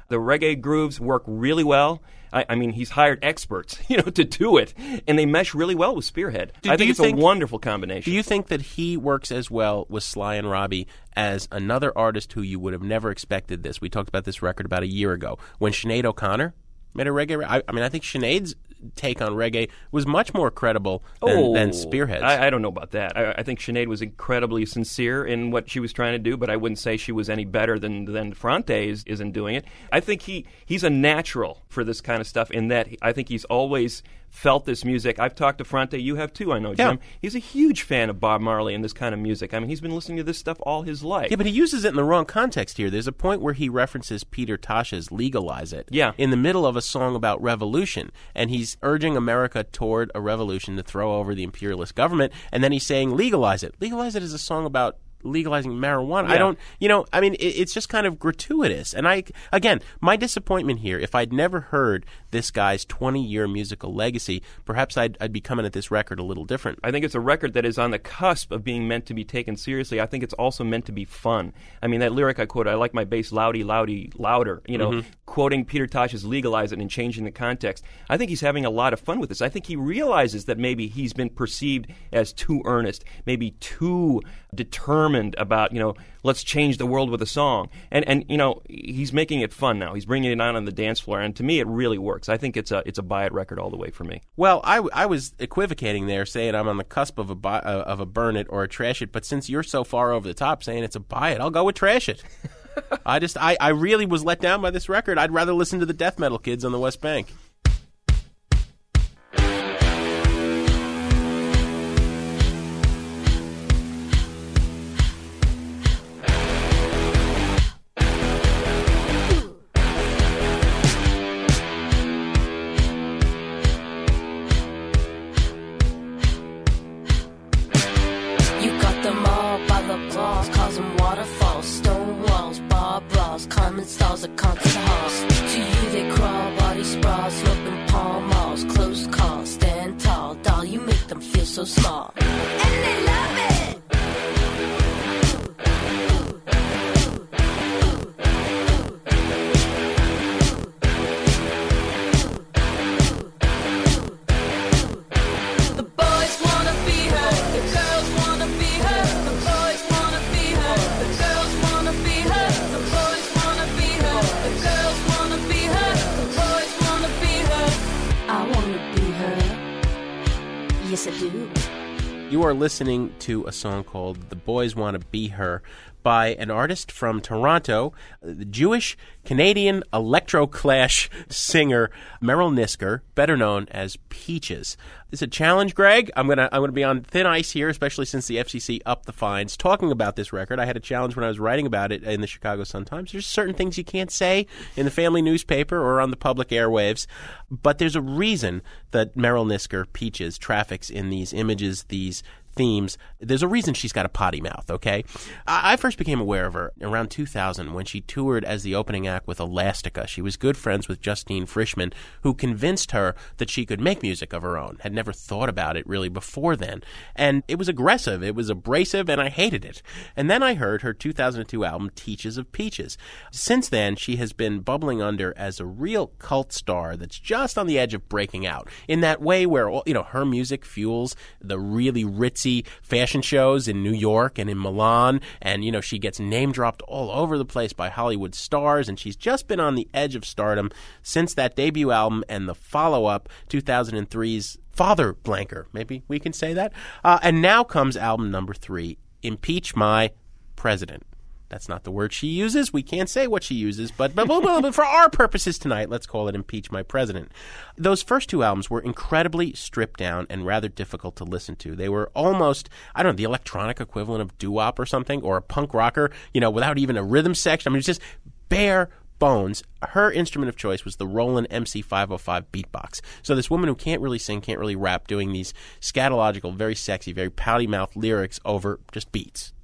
The reggae grooves work really well. I, I mean, he's hired experts, you know, to do it, and they mesh really well with Spearhead. Do- I do think you it's think- a wonderful combination. Do you think that he works as well with Sly and Robbie as another artist who you would have never expected this? We talked about this record about a year ago when Sinead O'Connor made a reggae. I, I mean, I think Sinead's take on reggae was much more credible than, oh, than Spearhead's. I, I don't know about that. I, I think Sinead was incredibly sincere in what she was trying to do, but I wouldn't say she was any better than than Fronte is, is in doing it. I think he he's a natural for this kind of stuff in that I think he's always felt this music. I've talked to Fronte. You have too, I know, Jim. Yeah. He's a huge fan of Bob Marley and this kind of music. I mean, he's been listening to this stuff all his life. Yeah, but he uses it in the wrong context here. There's a point where he references Peter Tosh's Legalize It Yeah. in the middle of a song about revolution, and he's urging America toward a revolution to throw over the imperialist government, and then he's saying Legalize It. Legalize It is a song about legalizing marijuana. Yeah. I don't, you know, I mean, it, it's just kind of gratuitous. And I, again, my disappointment here, if I'd never heard this guy's twenty-year musical legacy, perhaps I'd, I'd be coming at this record a little different. I think it's a record that is on the cusp of being meant to be taken seriously. I think it's also meant to be fun. I mean, that lyric I quoted, I like my bass loudy, loudy, louder, you know, Mhm. quoting Peter Tosh's Legalize It and changing the context. I think he's having a lot of fun with this. I think he realizes that maybe he's been perceived as too earnest, maybe too determined about, you know, let's change the world with a song. And, and you know, he's making it fun now. He's bringing it on on the dance floor, and to me, it really works. I think it's a it's a buy it record all the way for me. Well, I, I was equivocating there, saying I'm on the cusp of a buy, uh, of a burn it or a trash it, but since you're so far over the top saying it's a buy it, I'll go with trash it. I just, I, I really was let down by this record. I'd rather listen to the death metal kids on the West Bank. You got them all by the claws, causing waterfalls, stone walls, bar bras, climbing stars at concert halls. To you they crawl, body sprawl, smoking palm malls, close calls, stand tall, doll, you make them feel so small. And they love it! The boys wanna be her, the girls wanna be her, the boys wanna be her, the girls wanna be her, the boys wanna be her, the girls wanna be her, the boys wanna be her. I wanna be her. Yes, I do. You are listening to a song called The Boys Want to Be Her by an artist from Toronto, the Jewish Canadian electro-clash singer Meryl Nisker, better known as Peaches. It's a challenge, Greg. I'm gonna I'm gonna be on thin ice here, especially since the F C C upped the fines. Talking about this record, I had a challenge when I was writing about it in the Chicago Sun-Times. There's certain things you can't say in the family newspaper or on the public airwaves, but there's a reason that Meryl Nisker, Peaches, traffics in these images, these themes. There's a reason she's got a potty mouth, okay? I, I first became aware of her around two thousand when she toured as the opening act with Elastica. She was good friends with Justine Frischman, who convinced her that she could make music of her own. Had never thought about it really before then. And it was aggressive, it was abrasive, and I hated it. And then I heard her two thousand two album, Teaches of Peaches. Since then, she has been bubbling under as a real cult star that's just on the edge of breaking out. In that way where, you know, her music fuels the really ritzy fashion shows in New York and in Milan, and, you know, she gets name-dropped all over the place by Hollywood stars, and she's just been on the edge of stardom since that debut album and the follow-up, two thousand three's Father Blanker, maybe we can say that. Uh, and now comes album number three, Impeach My President. That's not the word she uses. We can't say what she uses, but, but, but, but for our purposes tonight, let's call it Impeach My President. Those first two albums were incredibly stripped down and rather difficult to listen to. They were almost, I don't know, the electronic equivalent of doo-wop or something, or a punk rocker, you know, without even a rhythm section. I mean, it's just bare bones. Her instrument of choice was the Roland M C five oh five beatbox. So this woman who can't really sing, can't really rap, doing these scatological, very sexy, very pouty-mouthed lyrics over just beats.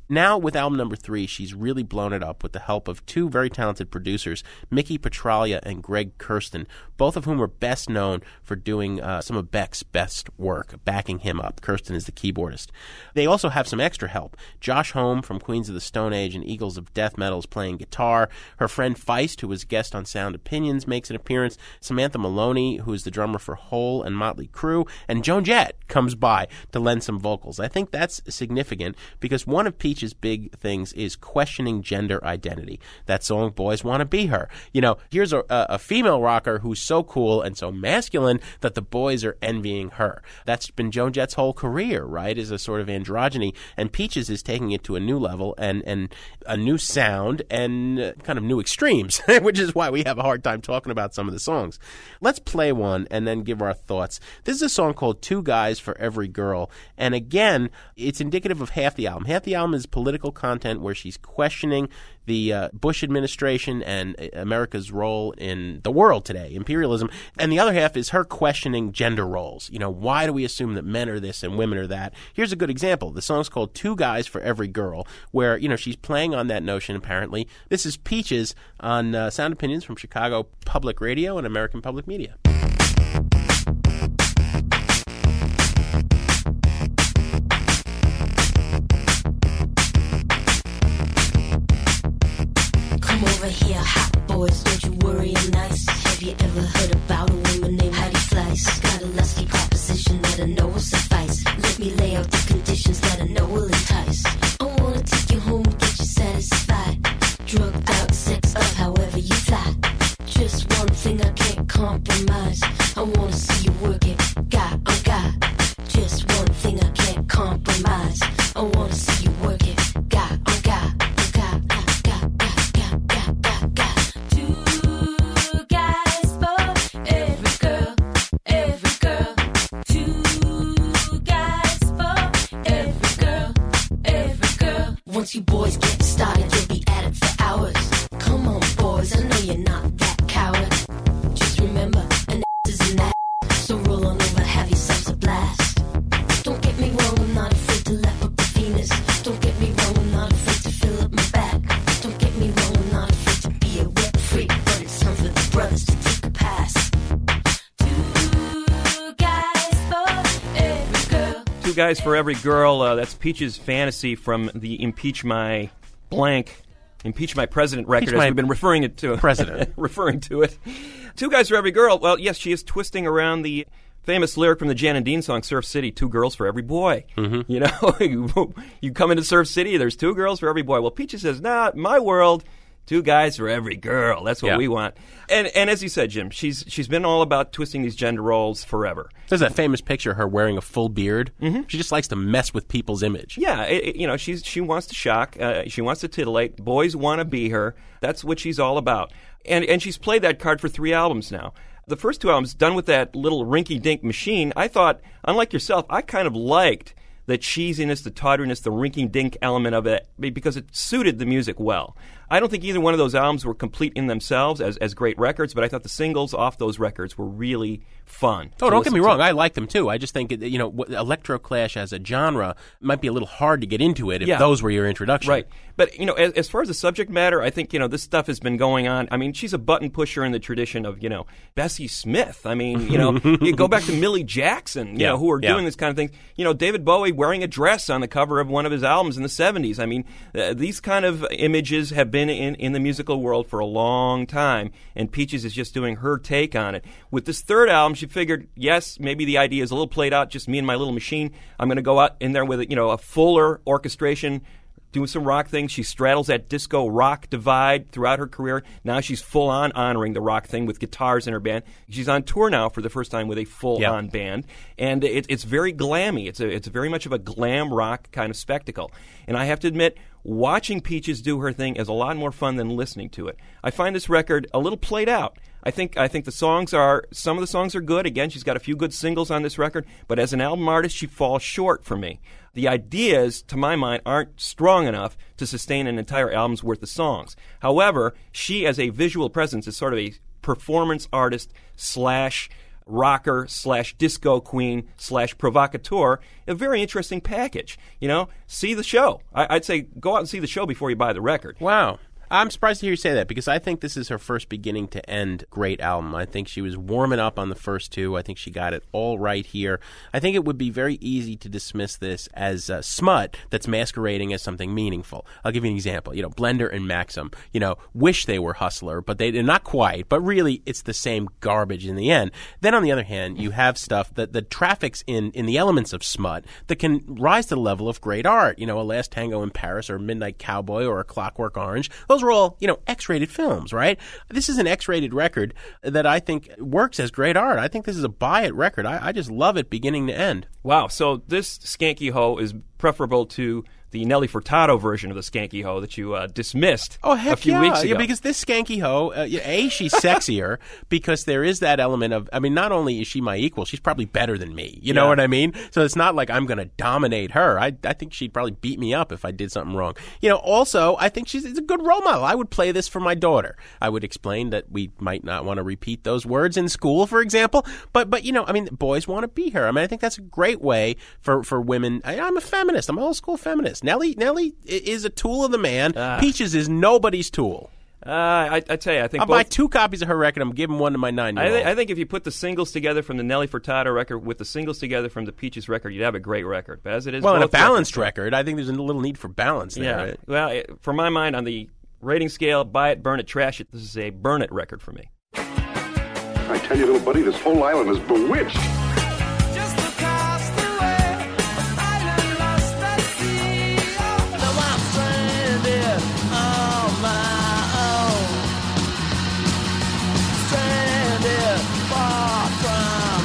Now, with album number three, she's really blown it up with the help of two very talented producers, Mickey Petralia and Greg Kurstin, both of whom are best known for doing uh, some of Beck's best work, backing him up. Kurstin is the keyboardist. They also have some extra help. Josh Homme from Queens of the Stone Age and Eagles of Death Metal is playing guitar. Her friend Feist, who was a guest on Sound Opinions, makes an appearance. Samantha Maloney, who is the drummer for Hole and Motley Crue, and Joan Jett comes by to lend some vocals. I think that's significant because one of Peach's big things is questioning gender identity. That song, Boys Want to Be Her. You know, here's a, a female rocker who's so cool and so masculine that the boys are envying her. That's been Joan Jett's whole career, right, is a sort of androgyny, and Peaches is taking it to a new level and, and a new sound and uh, kind of new extremes, which is why we have a hard time talking about some of the songs. Let's play one and then give our thoughts. This is a song called Two Guys for Every Girl, and again, it's indicative of half the album. Half the album is political content where she's questioning the uh, Bush administration and America's role in the world today, imperialism, and the other half is her questioning gender roles. You know, why do we assume that men are this and women are that? Here's a good example. The song's called Two Guys for Every Girl, where, you know, she's playing on that notion, apparently. This is Peaches on uh, Sound Opinions from Chicago Public Radio and American Public Media. Over here, hot boys, don't you worry, I'm nice. Have you ever heard about a woman named Heidi Fleiss? Got a lusty proposition that I know will suffice. Let me lay out the conditions that I know will entice. I wanna take you home, get you satisfied. Drugged out, sexed up, however you fly. Just one thing I can't compromise. I wanna see you work it, God on God. Just one thing I can't compromise. I wanna see you work it, God on God. Once you boys get started, you'll be at it for hours. Come on, boys, I know you're not that coward. Just remember, an ass is an ass, so roll on over, have yourselves a blast. Don't get me wrong, I'm not afraid to lap up the Venus. Don't get me wrong, I'm not afraid to fill up my back. Don't get me wrong, I'm not afraid to be a wet freak, but it's time for the brothers to take a pass. Two guys for every girl. Two Guys for Every Girl. Uh, that's Peach's Fantasy from the Impeach My Blank, Impeach My President record, Impeach as we've been referring it to. President. referring to it. Two Guys for Every Girl. Well, yes, she is twisting around the famous lyric from the Jan and Dean song, Surf City, two girls for every boy. Mm-hmm. You know, you, you come into Surf City, there's two girls for every boy. Well, Peaches says, nah, my world, two guys for every girl. That's what yeah. we want. And and as you said, Jim, she's she's been all about twisting these gender roles forever. There's that famous picture of her wearing a full beard. Mm-hmm. She just likes to mess with people's image. Yeah, it, it, you know, she's she wants to shock. Uh, she wants to titillate. Boys want to be her. That's what she's all about. And and she's played that card for three albums now. The first two albums, done with that little rinky-dink machine, I thought, unlike yourself, I kind of liked the cheesiness, the tawdriness, the rinky-dink element of it because it suited the music well. I don't think either one of those albums were complete in themselves as, as great records, but I thought the singles off those records were really fun. Oh, don't get me wrong. I like them, too. I just think, you know, Electroclash as a genre might be a little hard to get into it if yeah. those were your introduction. Right. But, you know, as, as far as the subject matter, I think, you know, this stuff has been going on. I mean, she's a button pusher in the tradition of, you know, Bessie Smith. I mean, you know, you go back to Millie Jackson, you yeah. know, who are yeah. doing this kind of thing. You know, David Bowie wearing a dress on the cover of one of his albums in the seventies. I mean, uh, these kind of images have been in, in the musical world for a long time, and Peaches is just doing her take on it. With this third album, she figured, yes, maybe the idea is a little played out, just me and my little machine. I'm going to go out in there with, you know, a fuller orchestration, doing some rock things. She straddles that disco rock divide throughout her career. Now she's full on honoring the rock thing with guitars in her band. She's on tour now for the first time with a full on yep. band, and it, it's very glammy. It's a, it's very much of a glam rock kind of spectacle. And I have to admit, watching Peaches do her thing is a lot more fun than listening to it. I find this record a little played out. I think I think the songs are, some of the songs are good. Again, she's got a few good singles on this record, but as an album artist, she falls short for me. The ideas, to my mind, aren't strong enough to sustain an entire album's worth of songs. However, she as a visual presence is sort of a performance artist slash rocker slash disco queen slash provocateur, a very interesting package. You know, see the show. I, I'd say go out and see the show before you buy the record. Wow. I'm surprised to hear you say that because I think this is her first beginning to end great album. I think she was warming up on the first two. I think she got it all right here. I think it would be very easy to dismiss this as uh, smut that's masquerading as something meaningful. I'll give you an example. You know, Blender and Maxim, you know, wish they were Hustler, but they, they're not quite. But really, it's the same garbage in the end. Then on the other hand, you have stuff that, that traffics in, in the elements of smut that can rise to the level of great art. You know, A Last Tango in Paris or Midnight Cowboy or A Clockwork Orange. Those are all, you know, X-rated films, right? This is an X-rated record that I think works as great art. I think this is a buy-it record. I, I just love it beginning to end. Wow, so this Skanky Ho is preferable to the Nelly Furtado version of the Skanky Ho that you uh, dismissed oh, heck a few yeah. weeks ago. Yeah, because this Skanky Ho, uh, A, she's sexier because there is that element of, I mean, not only is she my equal, she's probably better than me. You know Yeah. what I mean? So it's not like I'm going to dominate her. I, I think she'd probably beat me up if I did something wrong. You know, also, I think she's it's a good role model. I would play this for my daughter. I would explain that we might not want to repeat those words in school, for example. But, but you know, I mean, boys want to be her. I mean, I think that's a great way for, for women. I, I'm a feminist. I'm an old school feminist. Nelly, Nelly is a tool of the man. Ah. Peaches is nobody's tool. Uh, I, I tell you, I think I'll both, buy two copies of her record. I'm giving one to my I, nine-year-old. th- I think if you put the singles together from the Nelly Furtado record with the singles together from the Peaches record, you'd have a great record. But as it is, well, in a both balanced records- record, I think there's a little need for balance there. Yeah. Right? Well, it, for my mind, on the rating scale, buy it, burn it, trash it. This is a burn it record for me. I tell you, little buddy, this whole island is bewitched. Just across the way, island lost at sea. Now I'm stranded on my own. Stranded far from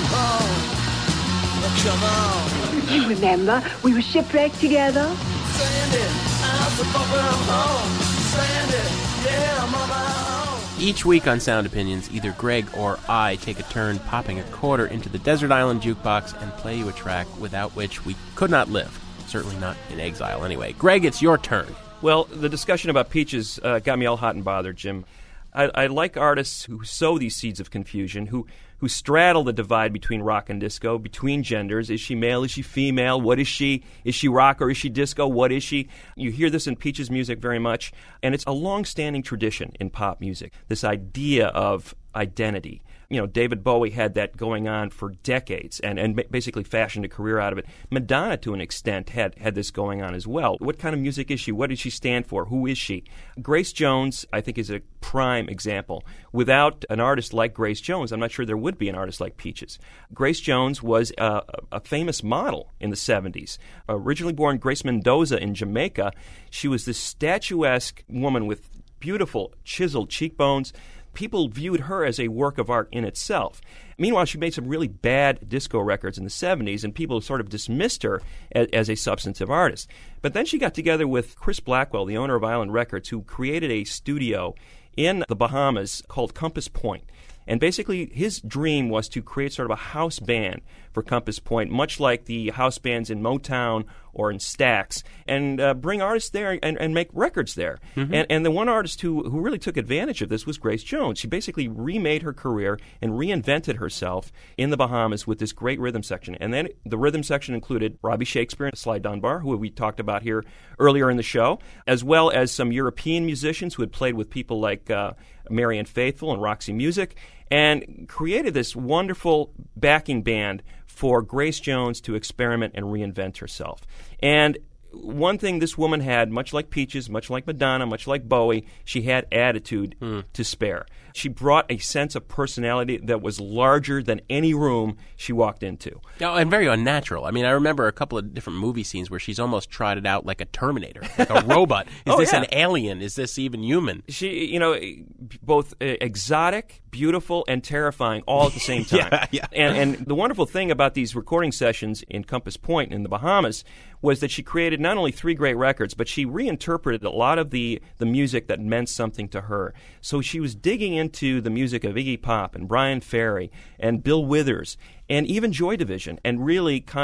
home. Come on. You remember, we were shipwrecked together. Stranded out so far from home. Stranded, yeah, I'm on my own. Each week on Sound Opinions, either Greg or I take a turn popping a quarter into the Desert Island Jukebox and play you a track without which we could not live. Certainly not in exile, anyway. Greg, it's your turn. Well, the discussion about Peaches uh, got me all hot and bothered, Jim. I, I like artists who sow these seeds of confusion, who who straddle the divide between rock and disco, between genders. Is she male? Is she female? What is she? Is she rock or is she disco? What is she? You hear this in Peaches music very much, and it's a long-standing tradition in pop music, this idea of identity. You know, David Bowie had that going on for decades and, and basically fashioned a career out of it. Madonna, to an extent, had, had this going on as well. What kind of music is she? What does she stand for? Who is she? Grace Jones, I think, is a prime example. Without an artist like Grace Jones, I'm not sure there would be an artist like Peaches. Grace Jones was a, a famous model in the seventies. Originally born Grace Mendoza in Jamaica, she was this statuesque woman with beautiful chiseled cheekbones. People viewed her as a work of art in itself. Meanwhile, she made some really bad disco records in the seventies, and people sort of dismissed her as, as a substantive artist. But then she got together with Chris Blackwell, the owner of Island Records, who created a studio in the Bahamas called Compass Point. And basically, his dream was to create sort of a house band for Compass Point, much like the house bands in Motown or in Stax, and uh, bring artists there and, and make records there. Mm-hmm. And, and the one artist who, who really took advantage of this was Grace Jones. She basically remade her career and reinvented herself in the Bahamas with this great rhythm section. And then the rhythm section included Robbie Shakespeare and Sly Dunbar, who we talked about here earlier in the show, as well as some European musicians who had played with people like uh, Marianne Faithfull and Roxy Music, and created this wonderful backing band for Grace Jones to experiment and reinvent herself. And one thing this woman had, much like Peaches, much like Madonna, much like Bowie, she had attitude mm. to spare. She brought a sense of personality that was larger than any room she walked into. Oh, and very unnatural. I mean, I remember a couple of different movie scenes where she's almost trotted out like a Terminator, like a robot. Is oh, this yeah. an alien? Is this even human? She, you know, both exotic, beautiful, and terrifying all at the same time. yeah, yeah. And, and the wonderful thing about these recording sessions in Compass Point in the Bahamas was that she created not only three great records, but she reinterpreted a lot of the, the music that meant something to her. So she was digging into the music of Iggy Pop and Brian Ferry and Bill Withers and even Joy Division, and really kind of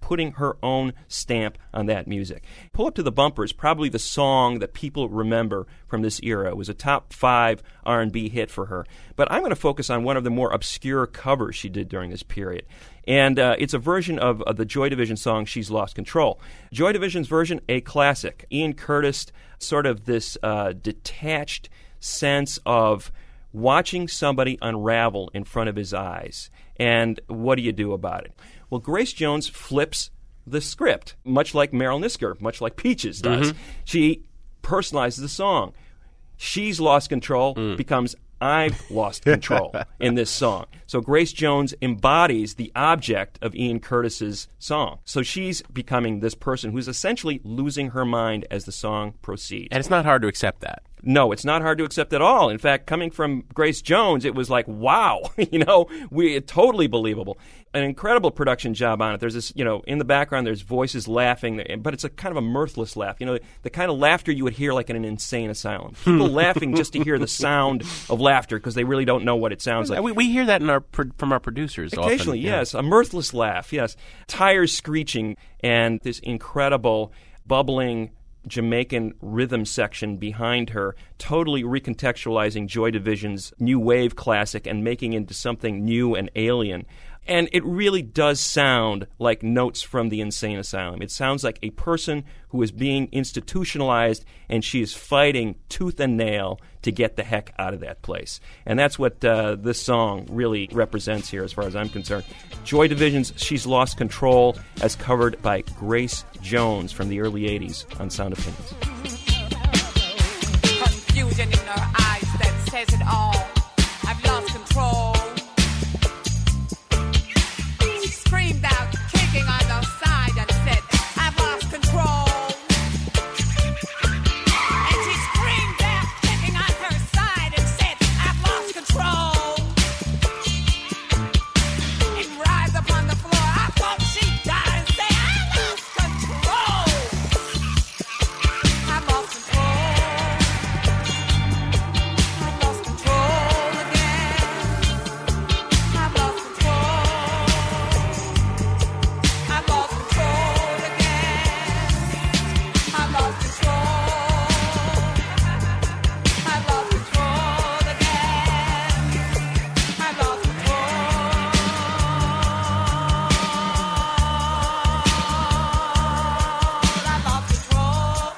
putting her own stamp on that music. Pull Up to the Bumper is probably the song that people remember from this era. It was a top five R and B hit for her. But I'm going to focus on one of the more obscure covers she did during this period. And uh, it's a version of, of the Joy Division song, She's Lost Control. Joy Division's version, a classic. Ian Curtis, sort of this uh, detached sense of watching somebody unravel in front of his eyes. And what do you do about it? Well, Grace Jones flips the script, much like Meryl Nisker, much like Peaches does. Mm-hmm. She personalizes the song. She's Lost Control Mm. becomes I've lost control in this song. So Grace Jones embodies the object of Ian Curtis's song. So she's becoming this person who's essentially losing her mind as the song proceeds. And it's not hard to accept that. No, it's not hard to accept at all. In fact, coming from Grace Jones, it was like, wow, you know, we totally believable. An incredible production job on it. There's this, you know, in the background, there's voices laughing, but it's a kind of a mirthless laugh. You know, the kind of laughter you would hear like in an insane asylum. People laughing just to hear the sound of laughter because they really don't know what it sounds like. We, we hear that in our from our producers Occasionally, often, yeah. yes. A mirthless laugh, yes. Tires screeching and this incredible bubbling Jamaican rhythm section behind her, totally recontextualizing Joy Division's new wave classic and making it into something new and alien. And it really does sound like notes from the insane asylum. It sounds like a person who is being institutionalized and she is fighting tooth and nail to get the heck out of that place. And that's what uh, this song really represents here as far as I'm concerned. Joy Division's She's Lost Control as covered by Grace Jones from the early eighties on Sound Opinions. Confusion in her eyes that says it all. I've lost control. She screamed out, kicking on the side and said, I've lost control. And she screamed out, kicking on her side and said, I've lost control. And writhed upon the floor, I thought she'd die and say, I lost control. I've lost control. I've lost control again. I've lost control. I've lost control again. I've lost control. I've lost control again. I've lost control. I've lost control.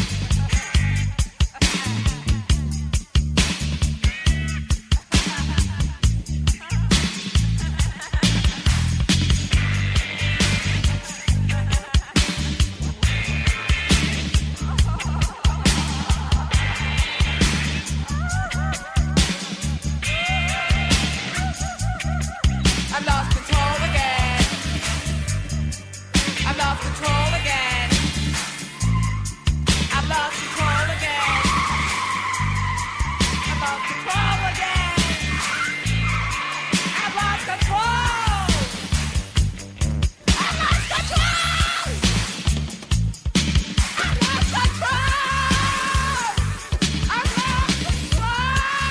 I've lost control again. I've lost control again. I've lost control again. I've lost control again. I've lost control. I've lost control. I've lost control. I've lost control.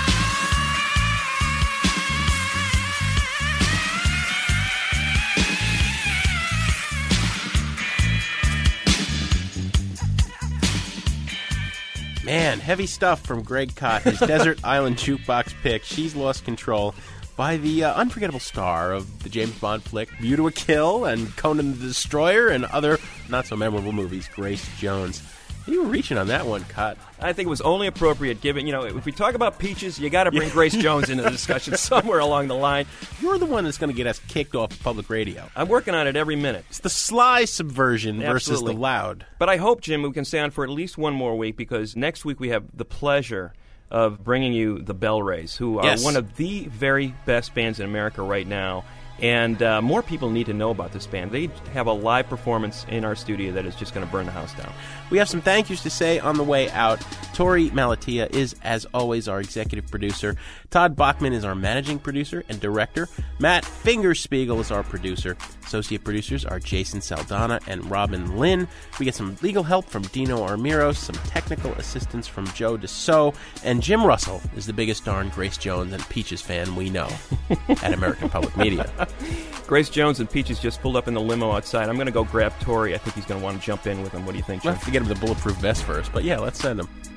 Man, heavy stuff from Greg Kot, his Desert Island Jukebox pick, She's Lost Control, by the uh, unforgettable star of the James Bond flick View to a Kill and Conan the Destroyer and other not-so-memorable movies, Grace Jones. You were reaching on that one, Kot. I think it was only appropriate given, you know, if we talk about Peaches, you got to bring Grace Jones into the discussion somewhere along the line. You're the one that's going to get us kicked off of public radio. I'm working on it every minute. It's the sly subversion versus Absolutely. the loud. But I hope, Jim, we can stay on for at least one more week because next week we have the pleasure of bringing you the Bell Rays, who are Yes. one of the very best bands in America right now. And uh, more people need to know about this band. They have a live performance in our studio that is just going to burn the house down. We have some thank yous to say on the way out. Tori Malatia is, as always, our executive producer. Todd Bachman is our managing producer and director. Matt Fingerspiegel is our producer. Associate producers are Jason Saldana and Robin Lynn. We get some legal help from Dino Armiros, some technical assistance from Joe Deso, and Jim Russell is the biggest darn Grace Jones and Peaches fan we know at American Public Media. Grace Jones and Peaches just pulled up in the limo outside. I'm going to go grab Tori. I think he's going to want to jump in with him. What do you think, Jim? We'll have to get him the bulletproof vest first, but yeah, let's send him.